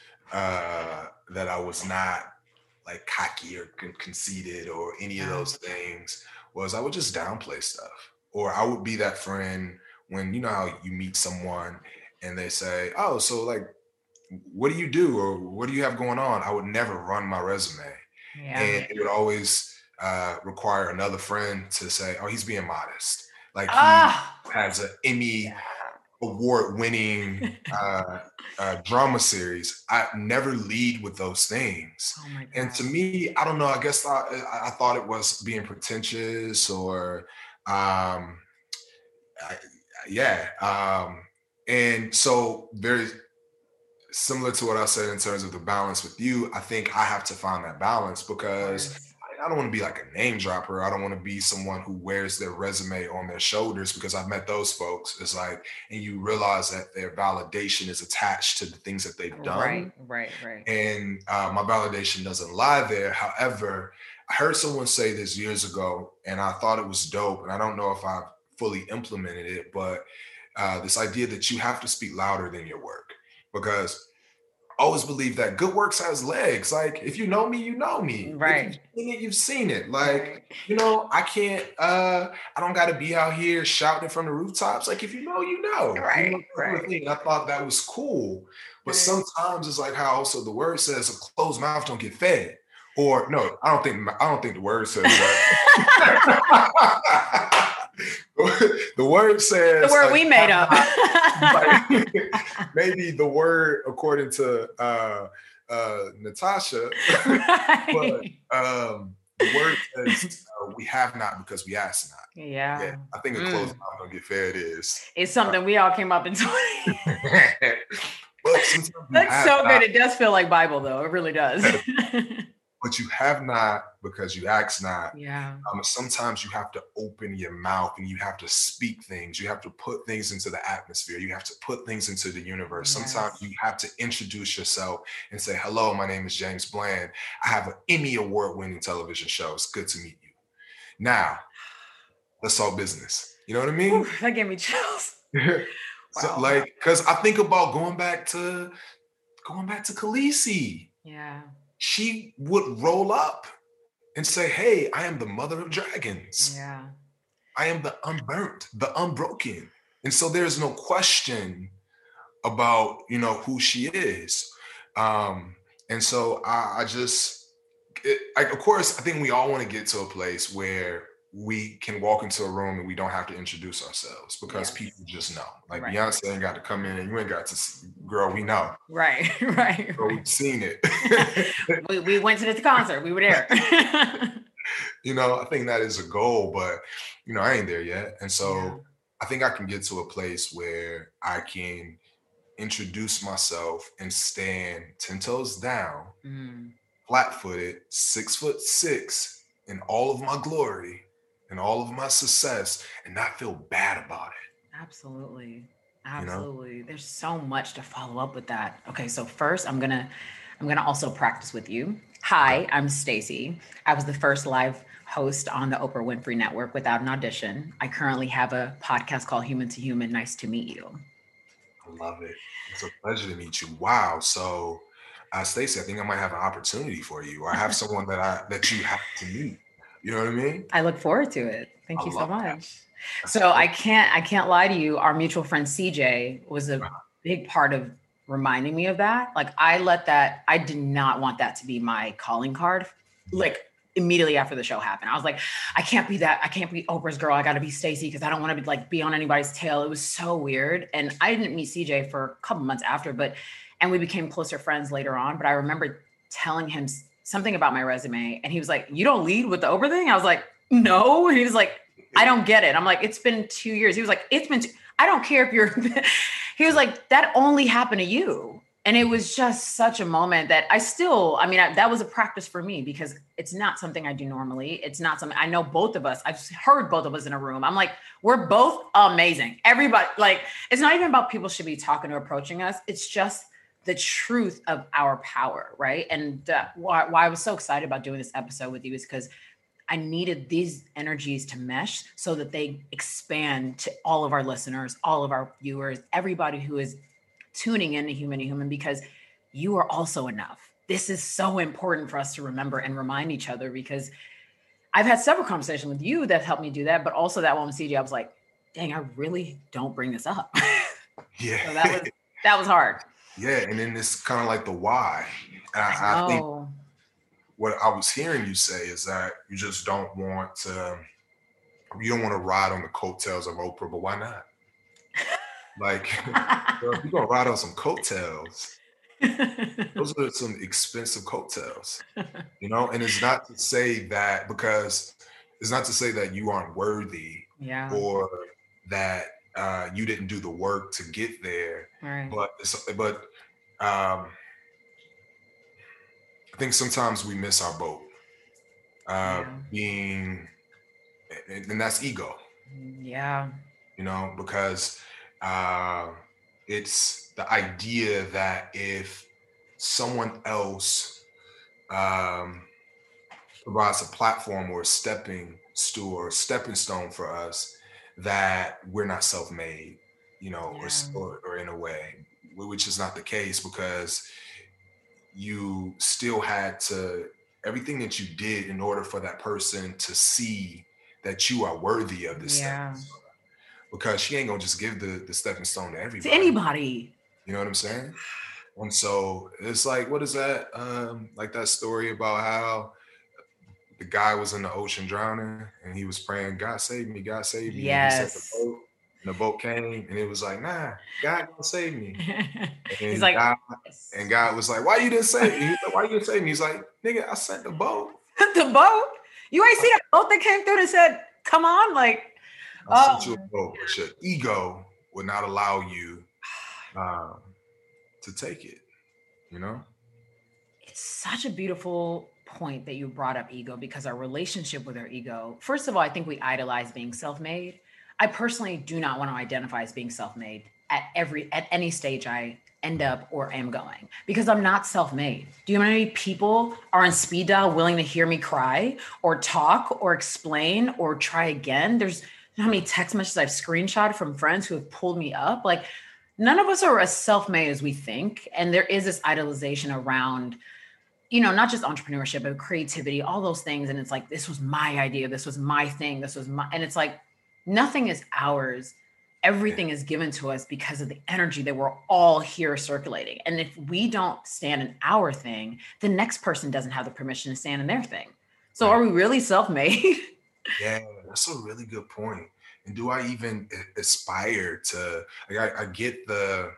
D: uh, that I was not like cocky or con- conceited or any yeah. of those things, was I would just downplay stuff. Or I would be that friend when, you know how you meet someone and they say, oh, so like, what do you do? Or what do you have going on? I would never run my resume. Yeah. And it would always uh, require another friend to say, oh, he's being modest. Like he ah. has an Emmy award-winning uh, uh, drama series. I never lead with those things.
E: Oh my God.
D: And to me, I don't know, I guess I, I thought it was being pretentious or Um, I, yeah. Um, and so very similar to what I said in terms of the balance with you, I think I have to find that balance because I, I don't want to be like a name dropper. I don't want to be someone who wears their resume on their shoulders because I've met those folks. It's like, and you realize that their validation is attached to the things that they've done.
E: Right, right, right.
D: And uh, my validation doesn't lie there. However, I heard someone say this years ago, and I thought it was dope, and I don't know if I've fully implemented it, but uh, this idea that you have to speak louder than your work, because I always believe that good works has legs. Like, if you know me, you know me.
E: Right.
D: If you've seen it, you've seen it. Like, you know, I can't, uh, I don't got to be out here shouting from the rooftops. Like, if you know, you know.
E: Right,
D: you know,
E: right.
D: I thought that was cool. But right. sometimes it's like how also the word says, a closed mouth don't get fed. Or no, I don't think I don't think the word says that. The word says
E: the word like, we made up.
D: Like, maybe the word according to uh, uh, Natasha, right. but um, the word says uh, we have not because we ask not.
E: Yeah, yeah.
D: I think a
E: mm.
D: closed mouth don't get fed is
E: it's something uh, we all came up in twenty. That's so
D: not.
E: good. It does feel like Bible though. It really does.
D: But you have not because you ask not.
E: Yeah.
D: Um, sometimes you have to open your mouth and you have to speak things. You have to put things into the atmosphere. You have to put things into the universe. Yes. Sometimes you have to introduce yourself and say, hello, my name is James Bland. I have an Emmy award-winning television show. It's good to meet you. Now, let's talk business. You know what I mean?
E: Ooh, that gave me chills.
D: So,
E: wow.
D: like, because I think about going back to going back to Khaleesi.
E: Yeah.
D: She would roll up and say, hey, I am the mother of dragons.
E: Yeah.
D: I am the unburnt, the unbroken. And so there's no question about, you know, who she is. Um, and so I, I just, it, I, of course, I think we all want to get to a place where we can walk into a room and we don't have to introduce ourselves because yes. people just know. Like right. Beyonce ain't got to come in and you ain't got to see, girl, we know.
E: Right, right.
D: So we've seen it.
E: we, we went to the concert. We were there.
D: You know, I think that is a goal, but, you know, I ain't there yet. And so yeah. I think I can get to a place where I can introduce myself and stand ten toes down, mm. flat-footed, six foot six in all of my glory and all of my success and not feel bad about it.
E: Absolutely. Absolutely. You know? There's so much to follow up with that. Okay. So first I'm going to, I'm going to also practice with you. Hi, I'm Stacey. I was the first live host on the Oprah Winfrey Network without an audition. I currently have a podcast called Human to Human. Nice to meet you.
D: I love it. It's a pleasure to meet you. Wow. So, uh, Stacey, I think I might have an opportunity for you, or I have someone that I that you have to meet. You know what I mean?
E: I look forward to it. Thank
D: I
E: you so
D: love
E: much.
D: that.
E: So I can't I can't lie to you. Our mutual friend C J was a big part of reminding me of that. Like I let that, I did not want that to be my calling card. Like immediately after the show happened, I was like, I can't be that. I can't be Oprah's girl. I got to be Stacey because I don't want to be like be on anybody's tail. It was so weird. And I didn't meet C J for a couple months after, but, and we became closer friends later on. But I remember telling him something about my resume and he was like, you don't lead with the Oprah thing? I was like, no. And he was like, I don't get it. I'm like, it's been two years. He was like, it's been, two- I don't care if you're, he was like, that only happened to you. And it was just such a moment that I still, I mean, I, that was a practice for me because it's not something I do normally. It's not something, I know both of us, I've heard both of us in a room. I'm like, we're both amazing. Everybody, like, it's not even about people should be talking or approaching us. It's just the truth of our power, right? And uh, why, why I was so excited about doing this episode with you is because I needed these energies to mesh so that they expand to all of our listeners, all of our viewers, everybody who is tuning into Human to Human, because you are also enough. This is so important for us to remember and remind each other because I've had several conversations with you that helped me do that, but also that one with C J, I was like, dang, I really don't bring this up.
D: Yeah.
E: So that was, that was hard.
D: Yeah. And then it's kind of like the why. And I,
E: I,
D: I think what I was hearing you say is that you just don't want to, you don't want to ride on the coattails of Oprah, but why not? Like, girl, if you're going to ride on some coattails, those are some expensive coattails, you know? And it's not to say that, because it's not to say that you aren't worthy
E: yeah.
D: or that uh, you didn't do the work to get there.
E: Right.
D: But, it's, but um, I think sometimes we miss our boat. Uh,
E: yeah.
D: Being, and, and that's ego.
E: Yeah.
D: You know, because uh, it's the idea that if someone else um, provides a platform or a stepping stool or a stepping stone for us, that we're not self-made, you know,
E: yeah.
D: or, or in a way, which is not the case, because you still had to, everything that you did in order for that person to see that you are worthy of this
E: yeah.
D: stepping stone. Because she ain't gonna just give the, the stepping stone to everybody.
E: To anybody.
D: You know what I'm saying? And so it's like, what is that? Um, like that story about how the guy was in the ocean drowning and he was praying, God save me, God save me.
E: Yes.
D: And he sent the boat, and the boat came and it was like, nah, God gonna save me. And
E: He's like,
D: God, and God was like, why you didn't save me? He was like, why you didn't save me? He's like, nigga, I sent the boat.
E: The boat? You ain't see that boat that came through and said, come on, like,
D: I
E: oh.
D: sent you a boat, but your ego would not allow you um, to take it, you know?
E: It's such a beautiful point that you brought up ego, because our relationship with our ego, first of all, I think we idolize being self-made. I personally do not want to identify as being self-made at every, at any stage I end up or am going, because I'm not self-made. Do you know how many people are on speed dial willing to hear me cry or talk or explain or try again? There's how many text messages I've screenshotted from friends who have pulled me up. Like, none of us are as self-made as we think. And there is this idolization around, you know, not just entrepreneurship, but creativity, all those things. And it's like, this was my idea. This was my thing. This was my, and it's like, nothing is ours. Everything is given to us because of the energy that we're all here circulating. And if we don't stand in our thing, the next person doesn't have the permission to stand in their thing. So are we really self-made?
D: Yeah, that's a really good point. And do I even aspire to, like, I, I get the,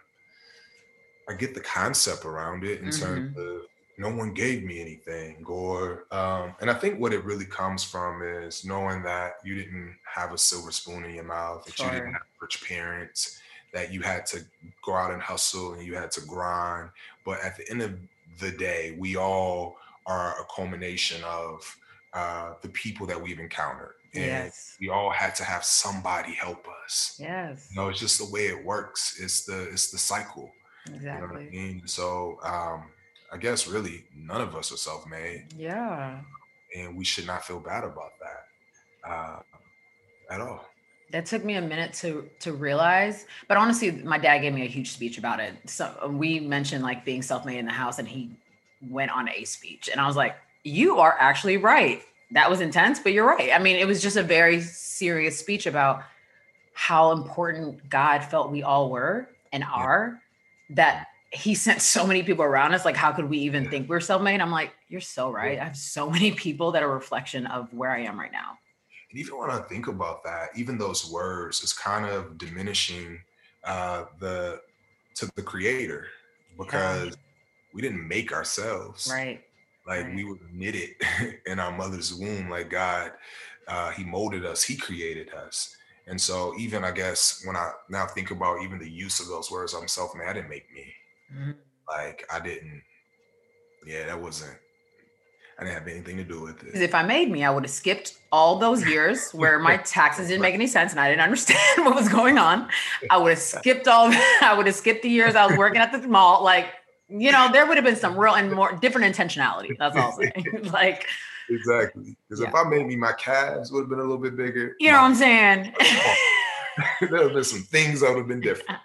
D: I get the concept around it in mm-hmm. terms of no one gave me anything, or, um, and I think what it really comes from is knowing that you didn't have a silver spoon in your mouth, that sure. you didn't have rich parents, that you had to go out and hustle and you had to grind. But at the end of the day, we all are a culmination of uh, the people that we've encountered. And
E: yes.
D: we all had to have somebody help us.
E: Yes.
D: You know, it's just the way it works. It's the, it's the cycle.
E: Exactly.
D: You know what I mean? So, um, I guess really none of us are self-made.
E: Yeah.
D: And we should not feel bad about that uh, at all.
E: That took me a minute to to realize, but honestly, my dad gave me a huge speech about it. So we mentioned like being self-made in the house, and he went on a speech, and I was like, "You are actually right. That was intense, but you're right." I mean, it was just a very serious speech about how important God felt we all were and are. That He sent so many people around us. Like, how could we even think we're self-made? I'm like, you're so right. I have so many people that are a reflection of where I am right now.
D: And even when I think about that, even those words is kind of diminishing uh, the to the creator, because yeah. we didn't make ourselves.
E: Right.
D: Like
E: right.
D: we were knitted in our mother's womb. Like God, uh, he molded us, he created us. And so even I guess when I now think about even the use of those words, I'm self-made, I didn't make me. Mm-hmm. Like I didn't, yeah, that wasn't, I didn't have anything to do with it.
E: If I made me, I would have skipped all those years where my taxes didn't make any sense and I didn't understand what was going on. I would have skipped all, I would have skipped the years I was working at the mall. Like, you know, there would have been some real and more different intentionality. That's all I'm saying. Like,
D: exactly. Because yeah. if I made me, my calves would have been a little bit bigger.
E: You know what I'm saying?
D: There would have been some things that would have been different.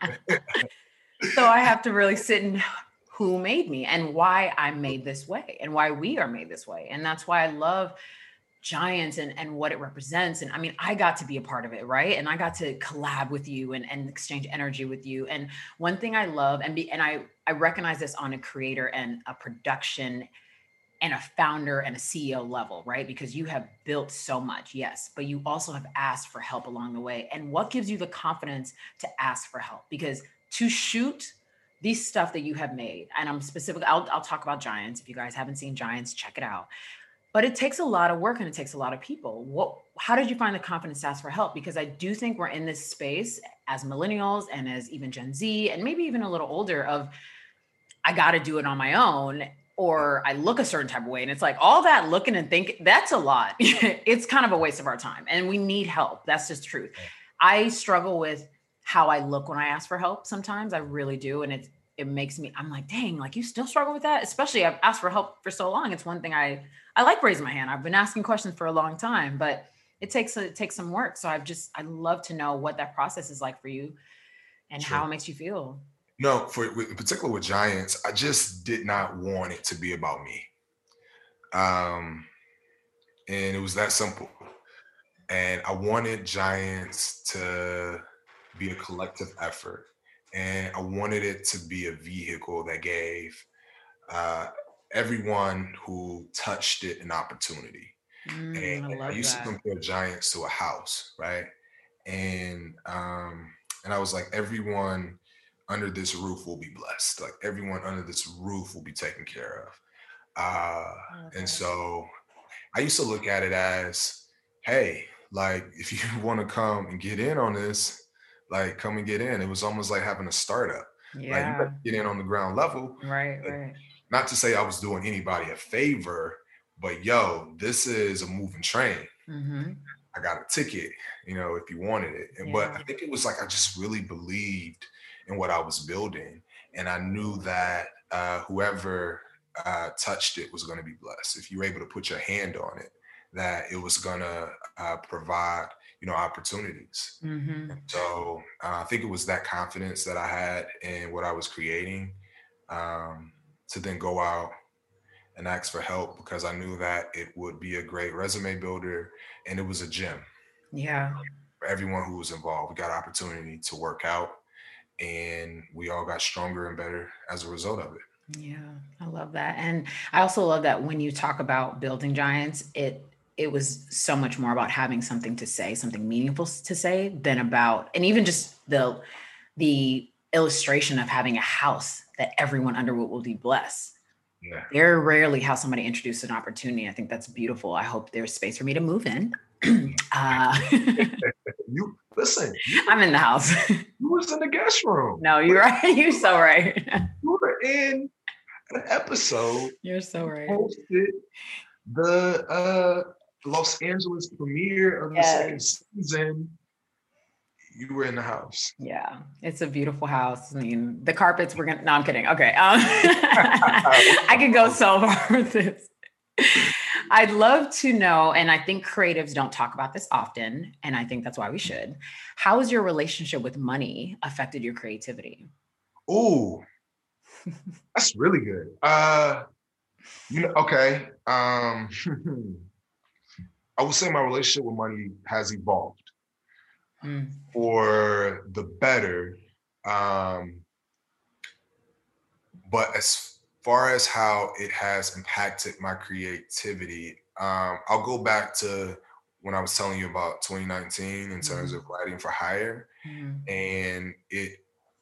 E: So I have to really sit and who made me and why I'm made this way and why we are made this way. And that's why I love Giants and, and what it represents. And I mean, I got to be a part of it, right? And I got to collab with you and, and exchange energy with you. And one thing I love, and be, and I, I recognize this on a creator and a production and a founder and a C E O level, right? Because you have built so much, yes, but you also have asked for help along the way. And what gives you the confidence to ask for help? Because to shoot these stuff that you have made, and I'm specifically, I'll, I'll talk about Giants. If you guys haven't seen Giants, check it out. But it takes a lot of work and it takes a lot of people. What, how did you find the confidence to ask for help? Because I do think we're in this space as millennials and as even Gen Z, and maybe even a little older of, I got to do it on my own, or I look a certain type of way. And it's like all that looking and thinking, that's a lot. It's kind of a waste of our time and we need help. That's just truth. I struggle with how I look when I ask for help. Sometimes I really do. And it, it makes me, I'm like, dang, like you still struggle with that? Especially I've asked for help for so long. It's one thing I, I like raising my hand. I've been asking questions for a long time, but it takes, it takes some work. So I've just, I'd love to know what that process is like for you and sure. how it makes you feel.
D: No, for in particular with Giants, I just did not want it to be about me. Um, and it was that simple. And I wanted Giants to be a collective effort. And I wanted it to be a vehicle that gave uh, everyone who touched it an opportunity. Mm, and I, I used that. to compare Giants to a house, right? And um, and I was like, everyone under this roof will be blessed. Like everyone under this roof will be taken care of. Uh, okay. And so I used to look at it as, hey, like if you want to come and get in on this, like come and get in. It was almost like having a startup.
E: Yeah.
D: Like you got to get in on the ground level.
E: Right,
D: like,
E: right.
D: Not to say I was doing anybody a favor, but yo, this is a moving train. Mm-hmm. I got a ticket, you know, if you wanted it. And, yeah. But I think it was like I just really believed in what I was building. And I knew that uh, whoever uh, touched it was going to be blessed. If you were able to put your hand on it, that it was going to uh, provide, you know, opportunities. Mm-hmm. So uh, I think it was that confidence that I had in what I was creating um, to then go out and ask for help, because I knew that it would be a great resume builder and it was a gym.
E: Yeah.
D: For everyone who was involved, we got an opportunity to work out. And we all got stronger and better as a result of it.
E: Yeah, I love that. And I also love that when you talk about building Giants, it it was so much more about having something to say, something meaningful to say, than about, and even just the the illustration of having a house that everyone under it will be blessed.
D: Yeah.
E: Very rarely how somebody introduced an opportunity. I think that's beautiful. I hope there's space for me to move in. uh,
D: you listen. You,
E: I'm in the house.
D: You was in the guest room.
E: No, you're right. You're so right.
D: You were in an episode.
E: You're so right.
D: Hosted the uh, Los Angeles premiere of the yes. second season. you were in the house.
E: Yeah, it's a beautiful house. I mean, the carpets were gonna, no, I'm kidding. Okay. Um, I could go so far with this. I'd love to know, and I think creatives don't talk about this often, and I think that's why we should. How has your relationship with money affected your creativity?
D: Ooh, that's really good. Uh, you know, okay. Um, I would say my relationship with money has evolved mm. for the better. Um, but as far as how it has impacted my creativity, um, I'll go back to when I was telling you about twenty nineteen in terms mm. of writing for hire. Mm. And it,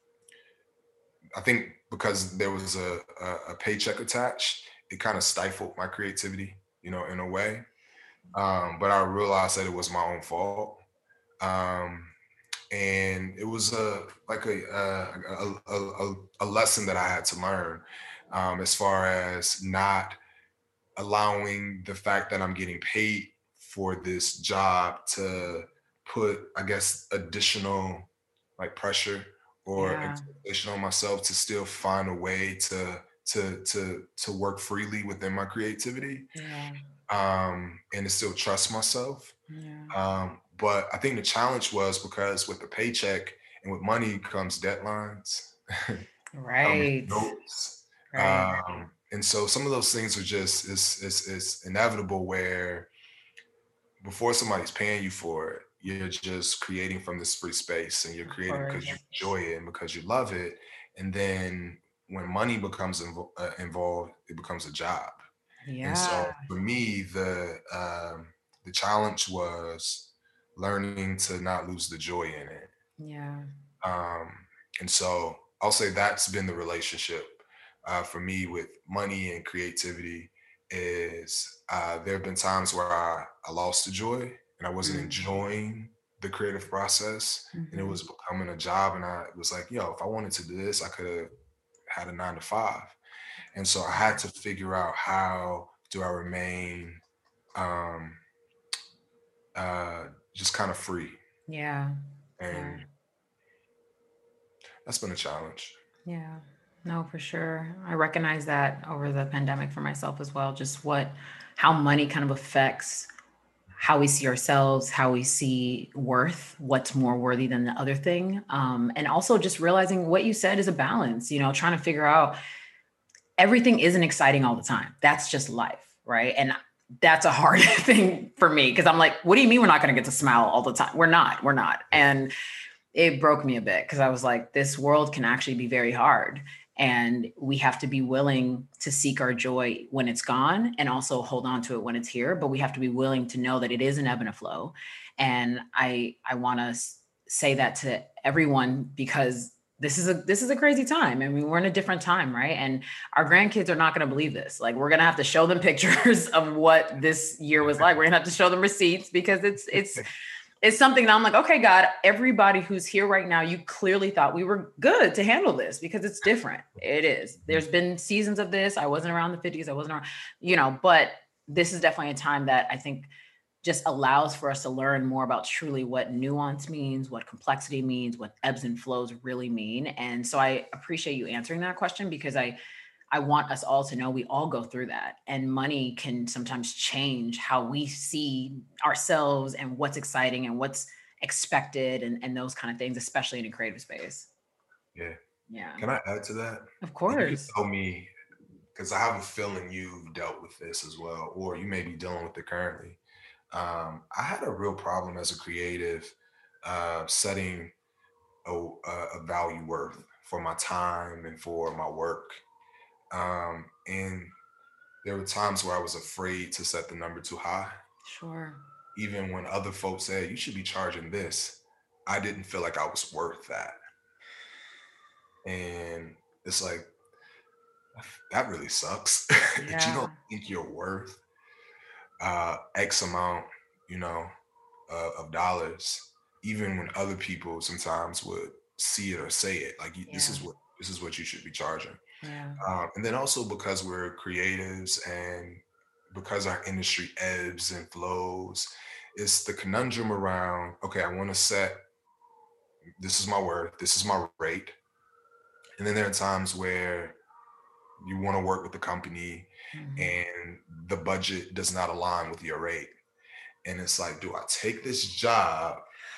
D: I think because there was a, a, a paycheck attached, it kind of stifled my creativity, you know, in a way. Um, but I realized that it was my own fault. Um, and it was a, like a, a, a, a, a lesson that I had to learn um, as far as not allowing the fact that I'm getting paid for this job to put, I guess, additional like pressure or yeah. expectation on myself to still find a way to to to to work freely within my creativity. Yeah. Um, and to still trust myself. Yeah. Um, but I think the challenge was because with the paycheck and with money comes deadlines.
E: Right.
D: notes. Right. Um, and so some of those things are just, it's, it's, it's inevitable where before somebody's paying you for it, you're just creating from this free space and you're creating because you enjoy it and because you love it. And then when money becomes invo- uh, involved, it becomes a job. Yeah. And so for me, the um, the challenge was learning to not lose the joy in it.
E: Yeah.
D: Um, and so I'll say that's been the relationship uh, for me with money and creativity is uh, there have been times where I, I lost the joy and I wasn't mm-hmm. enjoying the creative process mm-hmm. and it was becoming a job. And I was like, yo, if I wanted to do this, I could have had a nine to five. And so I had to figure out how do I remain um, uh, just kind of free.
E: Yeah.
D: And
E: yeah.
D: that's been a challenge.
E: Yeah, no, for sure. I recognize that over the pandemic for myself as well, just what, how money kind of affects how we see ourselves, how we see worth, what's more worthy than the other thing. Um, and also just realizing what you said is a balance, you know, trying to figure out everything isn't exciting all the time. That's just life, right? And that's a hard thing for me because I'm like, what do you mean we're not going to get to smile all the time? We're not, we're not. And it broke me a bit because I was like, this world can actually be very hard. And we have to be willing to seek our joy when it's gone and also hold on to it when it's here. But we have to be willing to know that it is an ebb and a flow. And I, I want to say that to everyone because this is a, this is a crazy time. I mean, we're in a different time, right? And our grandkids are not going to believe this. Like, we're going to have to show them pictures of what this year was like. We're going to have to show them receipts because it's, it's, it's something that I'm like, okay, God, everybody who's here right now, you clearly thought we were good to handle this because it's different. It is. There's been seasons of this. I wasn't around the fifties. I wasn't around, you know, but this is definitely a time that I think just allows for us to learn more about truly what nuance means, what complexity means, what ebbs and flows really mean. And so I appreciate you answering that question because I, I want us all to know we all go through that, and money can sometimes change how we see ourselves and what's exciting and what's expected and, and those kind of things, especially in a creative space.
D: Yeah.
E: Yeah.
D: Can I add to that?
E: Of course.
D: You can tell me, because I have a feeling you've dealt with this as well, or you may be dealing with it currently. Um, I had a real problem as a creative uh, setting a, a value worth for my time and for my work. Um, and there were times where I was afraid to set the number too high.
E: Sure.
D: Even when other folks said, you should be charging this, I didn't feel like I was worth that. And it's like, that really sucks. Yeah. That you don't think you're worth uh, X amount, you know, uh, of dollars, even when other people sometimes would see it or say it, like, yeah. this is what, this is what you should be charging.
E: Yeah.
D: Um, and then also because we're creatives and because our industry ebbs and flows, it's the conundrum around, okay, I want to set this is my worth, this is my rate. And then there are times where you want to work with the company mm-hmm. and the budget does not align with your rate. And it's like, do I take this job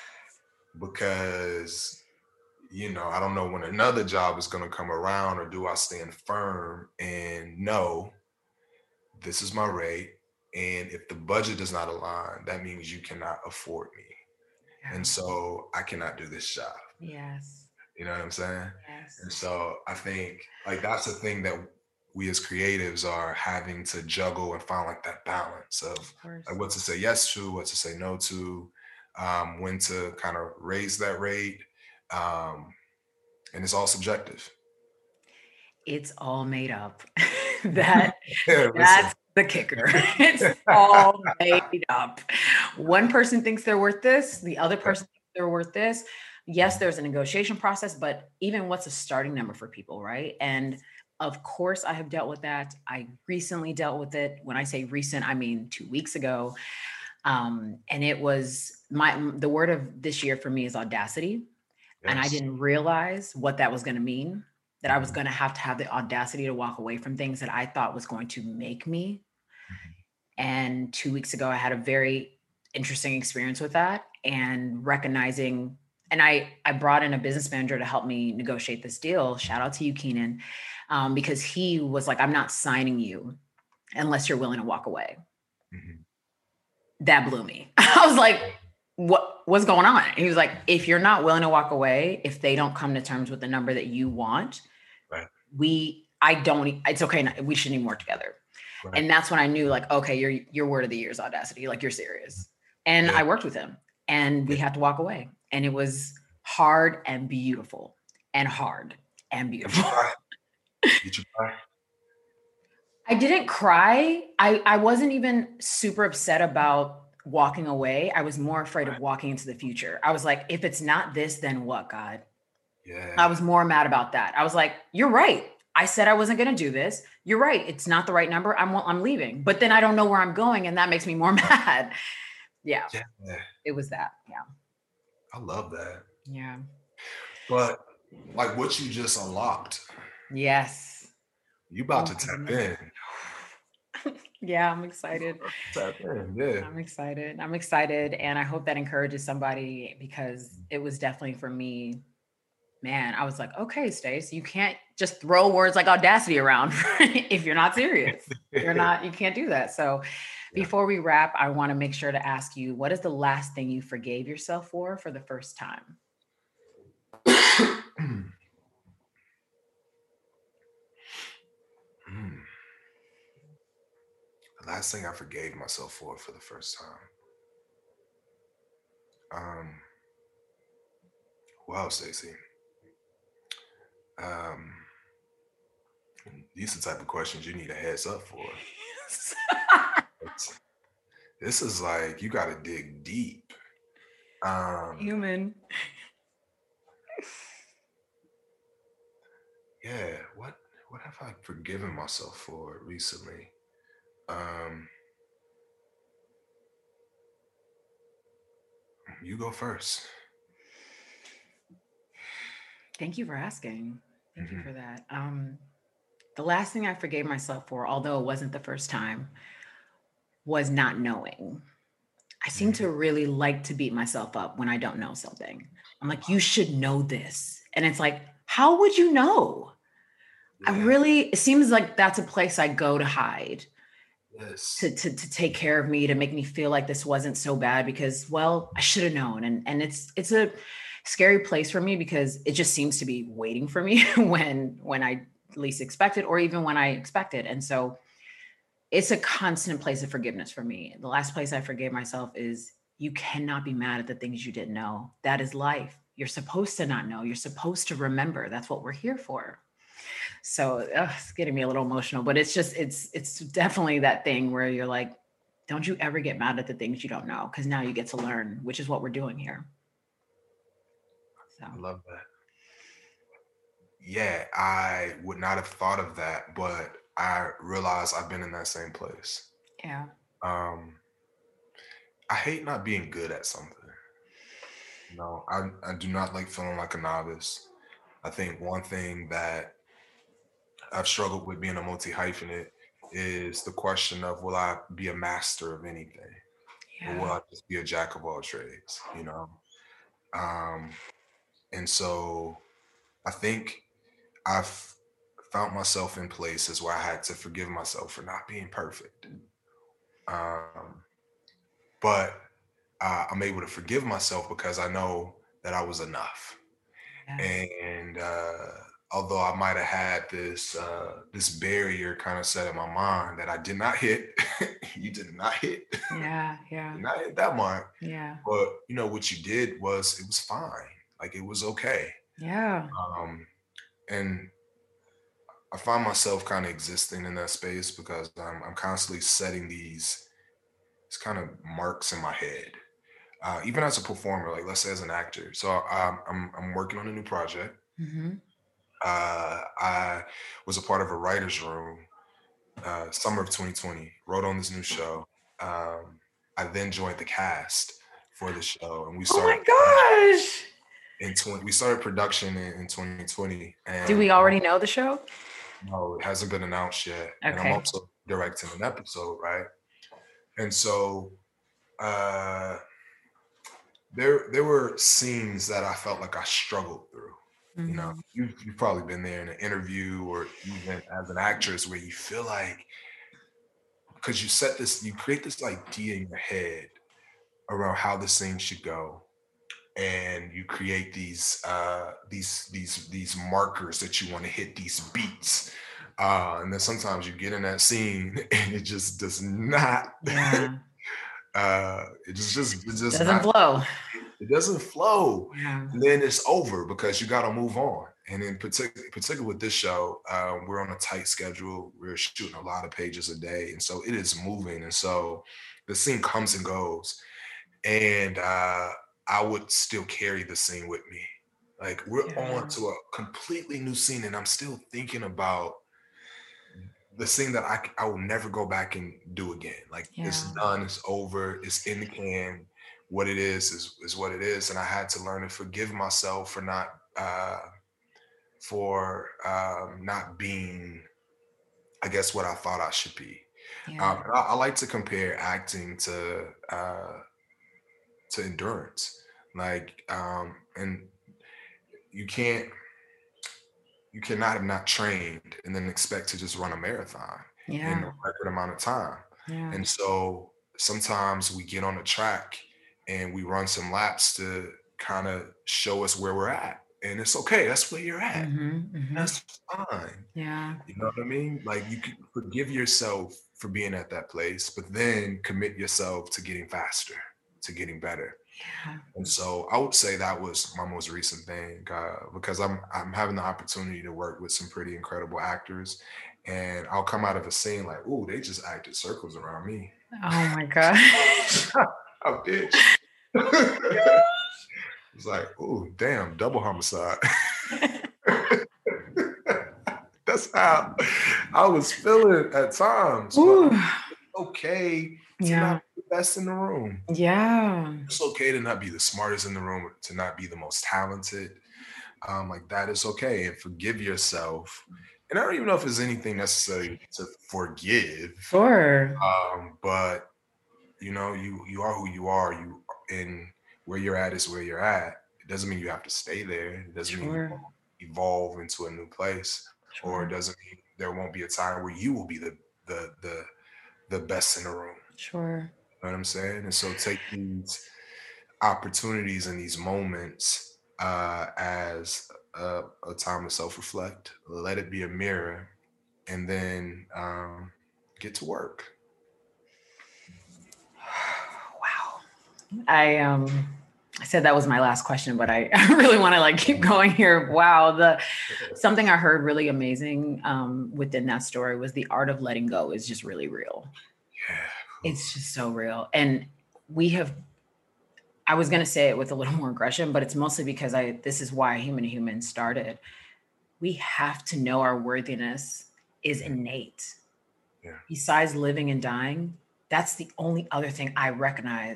D: because, you know, I don't know when another job is going to come around, or do I stand firm and know this is my rate? And if the budget does not align, that means you cannot afford me. Yeah. And so I cannot do this job.
E: Yes.
D: You know what I'm saying?
E: Yes.
D: And so I think like that's the thing that we as creatives are having to juggle and find like that balance of, of like what to say yes to, what to say no to, um, when to kind of raise that rate. Um, and it's all subjective.
E: It's all made up. that yeah, that's the kicker. It's all made up. One person thinks they're worth this. The other person thinks they're worth this. Yes, there's a negotiation process, but even what's a starting number for people, right? And of course, I have dealt with that. I recently dealt with it. When I say recent, I mean two weeks ago. Um, and it was my, the word of this year for me is audacity. Yes. And I didn't realize what that was going to mean, that I was going to have to have the audacity to walk away from things that I thought was going to make me. Mm-hmm. And two weeks ago, I had a very interesting experience with that and recognizing, and I, I brought in a business manager to help me negotiate this deal. Shout out to you, Keenan. Um, because he was like, I'm not signing you unless you're willing to walk away. Mm-hmm. That blew me. I was like, what, what's going on? And he was like, if you're not willing to walk away, if they don't come to terms with the number that you want,
D: right.
E: we, I don't, it's okay. We shouldn't even work together. Right. And that's when I knew like, okay, your, your word of the year is audacity. Like you're serious. And yeah. I worked with him and we yeah. had to walk away, and it was hard and beautiful and hard and beautiful.
D: Did you cry?
E: I didn't cry. I, I wasn't even super upset about walking away. I was more afraid of walking into the future. I was like, if it's not this, then what, God?
D: Yeah.
E: I was more mad about that. I was like, you're right. I said I wasn't going to do this. You're right. It's not the right number. I'm I'm leaving. But then I don't know where I'm going, and that makes me more mad. Yeah.
D: Yeah.
E: It was that. Yeah.
D: I love that.
E: Yeah.
D: But like what you just unlocked.
E: Yes.
D: You about oh, to tap in.
E: Yeah, I'm excited.
D: Tap in, yeah.
E: I'm excited. I'm excited. And I hope that encourages somebody, because it was definitely for me, man, I was like, okay, Stace, you can't just throw words like audacity around if you're not serious. You're not, you can't do that. So yeah. Before we wrap, I want to make sure to ask you, what is the last thing you forgave yourself for for the first time?
D: Mm. The last thing I forgave myself for for the first time. Um, wow, Stacey. Um, these are the type of questions you need a heads up for. This is like, you got to dig deep. Um,
E: Human.
D: Yeah, what what have I forgiven myself for recently? Um, you go first.
E: Thank you for asking. Thank
D: Mm-hmm.
E: you for that. Um, the last thing I forgave myself for, although it wasn't the first time, was not knowing. I seem to really like to beat myself up when I don't know something. I'm like, you should know this. And it's like, how would you know?
D: Yeah.
E: I really, it seems like that's a place I go to hide.
D: Yes.
E: To, to, to take care of me, to make me feel like this wasn't so bad because, well, I should have known. And, and it's, it's a scary place for me because it just seems to be waiting for me when, when I least expect it, or even when I expect it. And so it's a constant place of forgiveness for me. The last place I forgave myself is, you cannot be mad at the things you didn't know. That is life. You're supposed to not know. You're supposed to remember. That's what we're here for. So ugh, it's getting me a little emotional, but it's just, it's, it's definitely that thing where you're like, don't you ever get mad at the things you don't know, because now you get to learn, which is what we're doing here. So.
D: I love that. Yeah, I would not have thought of that, but I realize I've been in that same place.
E: Yeah.
D: Um, I hate not being good at something. No, I, I do not like feeling like a novice. I think one thing that I've struggled with being a multi-hyphenate is the question of, will I be a master of anything? Yeah. Or will I just be a jack of all trades, you know? Um, and so I think I've found myself in places where I had to forgive myself for not being perfect. Um, but uh, I'm able to forgive myself because I know that I was enough. Yeah. And uh, although I might have had this uh, this barrier kind of set in my mind that I did not hit, you did not hit.
E: Yeah, yeah.
D: Did not hit that mark.
E: Yeah.
D: But you know what you did was it was fine. Like it was okay.
E: Yeah.
D: Um, and I find myself kind of existing in that space because I'm, I'm constantly setting these, these kind of marks in my head. Uh, even as a performer, like let's say as an actor. So um, I'm I'm working on a new project.
E: Mm-hmm.
D: Uh, I was a part of a writer's room uh, summer of twenty twenty, wrote on this new show. Um, I then joined the cast for the show, and we started.
E: Oh my gosh!
D: In twenty, we started production in, in twenty twenty. And
E: do we already know the show?
D: No, it hasn't been announced yet.
E: Okay.
D: And I'm also directing an episode, right? And so uh, there there were scenes that I felt like I struggled through. Mm-hmm. You know, you've, you've probably been there in an interview or even as an actress where you feel like, because you set this, you create this idea in your head around how the scene should go. And you create these uh, these these these markers that you want to hit, these beats, uh, and then sometimes you get in that scene and it just does not. Yeah. uh, it just just it just
E: doesn't
D: not,
E: flow.
D: It doesn't flow.
E: Yeah.
D: And then it's over because you got to move on. And in particular, particular with this show, uh, we're on a tight schedule. We're shooting a lot of pages a day, and so it is moving. And so the scene comes and goes, and. Uh, I would still carry the scene with me. Like we're yeah. on to a completely new scene and I'm still thinking about the scene that I, I will never go back and do again. Like yeah. it's done, it's over, it's in the can. What it is, is, is what it is. And I had to learn to forgive myself for not, uh, for um, not being, I guess, what I thought I should be. Yeah. Um, I, I like to compare acting to, uh, to endurance. Like, um, and you can't, you cannot have not trained and then expect to just run a marathon yeah. in a record amount of time.
E: Yeah.
D: And so sometimes we get on the track and we run some laps to kind of show us where we're at. And it's okay. That's where you're at.
E: Mm-hmm, mm-hmm.
D: That's fine.
E: Yeah.
D: You know what I mean? Like you can forgive yourself for being at that place, but then commit yourself to getting faster, to getting better.
E: Yeah.
D: And so I would say that was my most recent thing uh, because I'm I'm having the opportunity to work with some pretty incredible actors, and I'll come out of a scene like, "Ooh, they just acted circles around me."
E: Oh my gosh!
D: I bitch. It's like, "Ooh, damn, double homicide." That's how I was feeling at times. Okay, to
E: yeah.
D: not be the best in the room.
E: Yeah.
D: It's okay to not be the smartest in the room, to not be the most talented. Um, like that is okay. And forgive yourself. And I don't even know if there's anything necessary to forgive.
E: Sure.
D: Um, but you know, you you are who you are. You and where you're at is where you're at. It doesn't mean you have to stay there. It doesn't
E: sure.
D: mean you evolve into a new place. Sure. Or it doesn't mean there won't be a time where you will be the the the the best in the room.
E: Sure.
D: You know what I'm saying? And so take these opportunities and these moments uh, as a, a time to self-reflect, let it be a mirror, and then um, get to work.
E: Wow. I um I said that was my last question, but I, I really want to like keep going here. Wow. The something I heard really amazing um, within that story was the art of letting go is just really real.
D: Yeah.
E: It's just so real. And we have, I was going to say it with a little more aggression, but it's mostly because I, this is why Human to Human started. We have to know our worthiness is innate.
D: Yeah.
E: Besides living and dying, that's the only other thing I recognize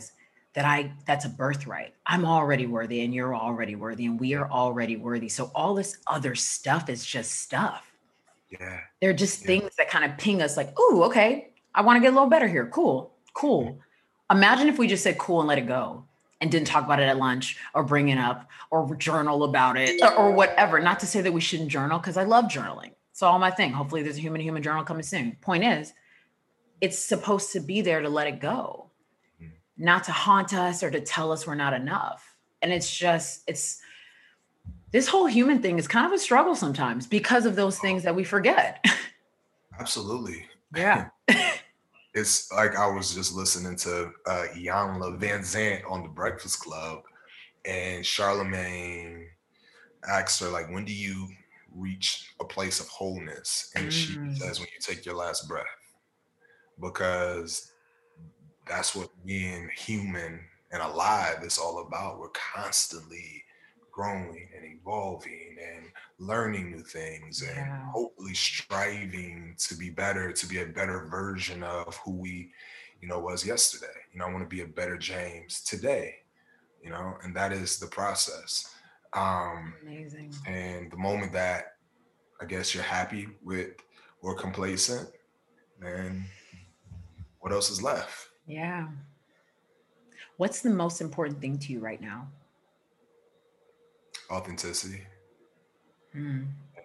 E: that I, that's a birthright. I'm already worthy and you're already worthy and we are already worthy. So all this other stuff is just stuff.
D: Yeah.
E: They're just
D: yeah.
E: things that kind of ping us like, ooh, okay, I want to get a little better here. Cool, cool. Imagine if we just said cool and let it go and didn't talk about it at lunch or bring it up or journal about it or, or whatever. Not to say that we shouldn't journal, because I love journaling. It's all my thing. Hopefully there's a human human journal coming soon. Point is, it's supposed to be there to let it go, not to haunt us or to tell us we're not enough. And it's just, it's, this whole human thing is kind of a struggle sometimes because of those things that we forget.
D: Absolutely.
E: Yeah.
D: It's like I was just listening to uh, Iyanla Vanzant on The Breakfast Club, and Charlemagne asked her, like, when do you reach a place of wholeness? And mm. she says, when you take your last breath, because that's what being human and alive is all about. We're constantly growing and evolving and learning new things and yeah. hopefully striving to be better, to be a better version of who we, you know, was yesterday. You know, I want to be a better James today, you know, and that is the process. Um,
E: Amazing.
D: And the moment that I guess you're happy with or complacent, then what else is left?
E: Yeah. What's the most important thing to you right now?
D: Authenticity.
E: Mm.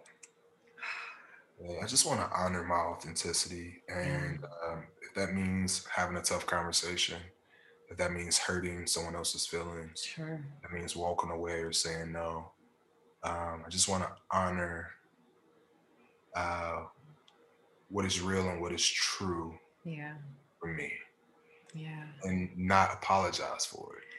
D: Yeah, I just want to honor my authenticity. And yeah. um, if that means having a tough conversation, if that means hurting someone else's feelings,
E: sure.
D: that means walking away or saying no. Um, I just want to honor uh, what is real and what is true
E: yeah.
D: for me.
E: Yeah.
D: And not apologize for it.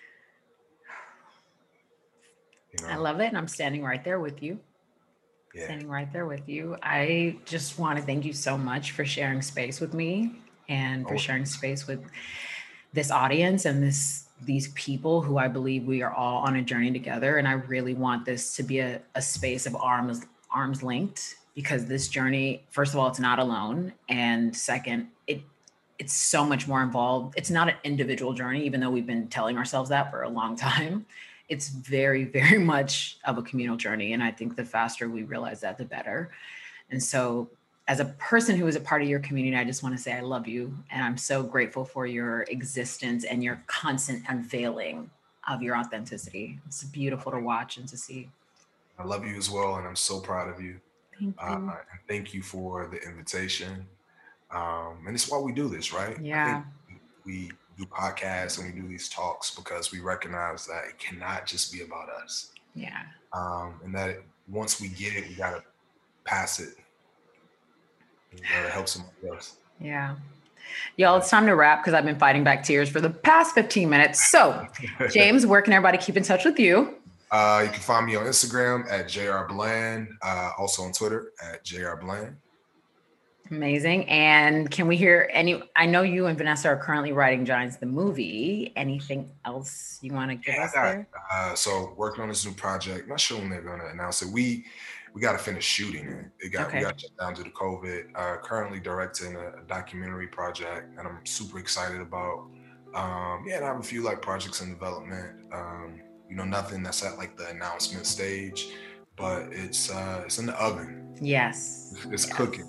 D: You know?
E: I love it. And I'm standing right there with you. Yeah. Standing right there with you. I just want to thank you so much for sharing space with me and for oh. sharing space with this audience and this these people who I believe we are all on a journey together. And I really want this to be a, a space of arms, arms linked, because this journey, first of all, it's not alone. And second, it it's so much more involved. It's not an individual journey, even though we've been telling ourselves that for a long time. It's very, very much of a communal journey. And I think the faster we realize that, the better. And so as a person who is a part of your community, I just want to say I love you. And I'm so grateful for your existence and your constant unveiling of your authenticity. It's beautiful to watch and to see.
D: I love you as well. And I'm so proud of you.
E: Thank you.
D: Uh, and thank you for the invitation. Um, and it's why we do this, right?
E: Yeah.
D: I think we do podcasts and we do these talks because we recognize that it cannot just be about us.
E: Yeah.
D: Um, and that once we get it, we got to pass it. You know, to help somebody else.
E: Yeah. Y'all, it's time to wrap because I've been fighting back tears for the past fifteen minutes. So, James, where can everybody keep in touch with you?
D: Uh, you can find me on Instagram at J R Bland, uh, also on Twitter at J R Bland.
E: Amazing. And can we hear any, I know you and Vanessa are currently writing Giants the movie. Anything else you want to give
D: yeah,
E: us there?
D: Uh, so working on this new project, not sure when they're going to announce it. We we got to finish shooting it. It got,
E: okay.
D: We got shut down due to COVID. Uh, currently directing a, a documentary project and I'm super excited about. Um, yeah, and I have a few like projects in development. Um, you know, nothing that's at like the announcement stage, but it's uh, it's in the oven.
E: Yes.
D: It's, it's
E: yes.
D: cooking.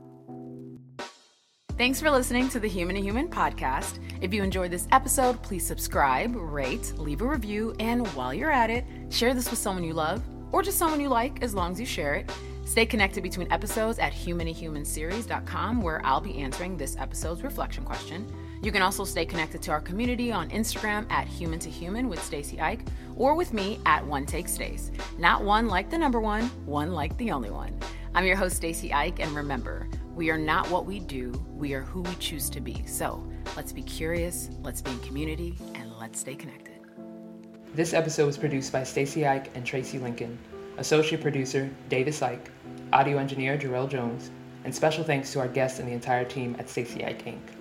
L: Thanks for listening to the Human to Human podcast. If you enjoyed this episode, please subscribe, rate, leave a review, and while you're at it, share this with someone you love or just someone you like, as long as you share it. Stay connected between episodes at human to human series dot com, where I'll be answering this episode's reflection question. You can also stay connected to our community on Instagram at Human to Human with Stacey Ike, or with me at One Take Stace. Not one like the number one, one like the only one. I'm your host, Stacey Ike, and remember, we are not what we do, we are who we choose to be. So let's be curious, let's be in community, and let's stay connected.
M: This episode was produced by Stacey Ike and Tracy Lincoln, associate producer Davis Ike, audio engineer Jarrell Jones, and special thanks to our guests and the entire team at Stacey Ike Incorporated.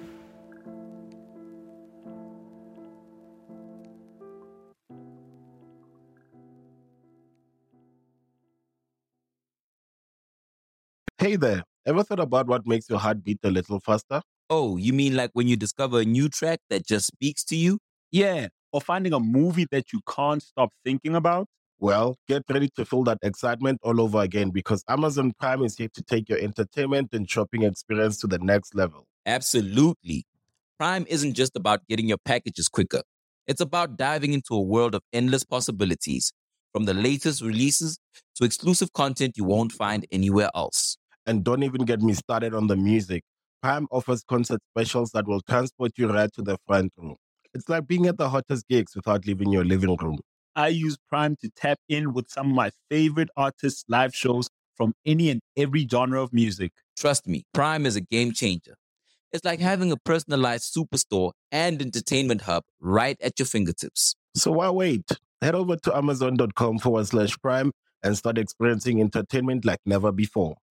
A: Hey there, ever thought about what makes your heart beat a little faster?
B: Oh, you mean like when you discover a new track that just speaks to you?
A: Yeah,
C: or finding a movie that you can't stop thinking about?
A: Well, get ready to feel that excitement all over again because Amazon Prime is here to take your entertainment and shopping experience to the next level.
B: Absolutely. Prime isn't just about getting your packages quicker. It's about diving into a world of endless possibilities, from the latest releases to exclusive content you won't find anywhere else.
A: And don't even get me started on the music. Prime offers concert specials that will transport you right to the front row. It's like being at the hottest gigs without leaving your living room.
C: I use Prime to tap in with some of my favorite artists' live shows from any and every genre of music.
B: Trust me, Prime is a game changer. It's like having a personalized superstore and entertainment hub right at your fingertips.
A: So why wait? Head over to amazon.com forward slash prime and start experiencing entertainment like never before.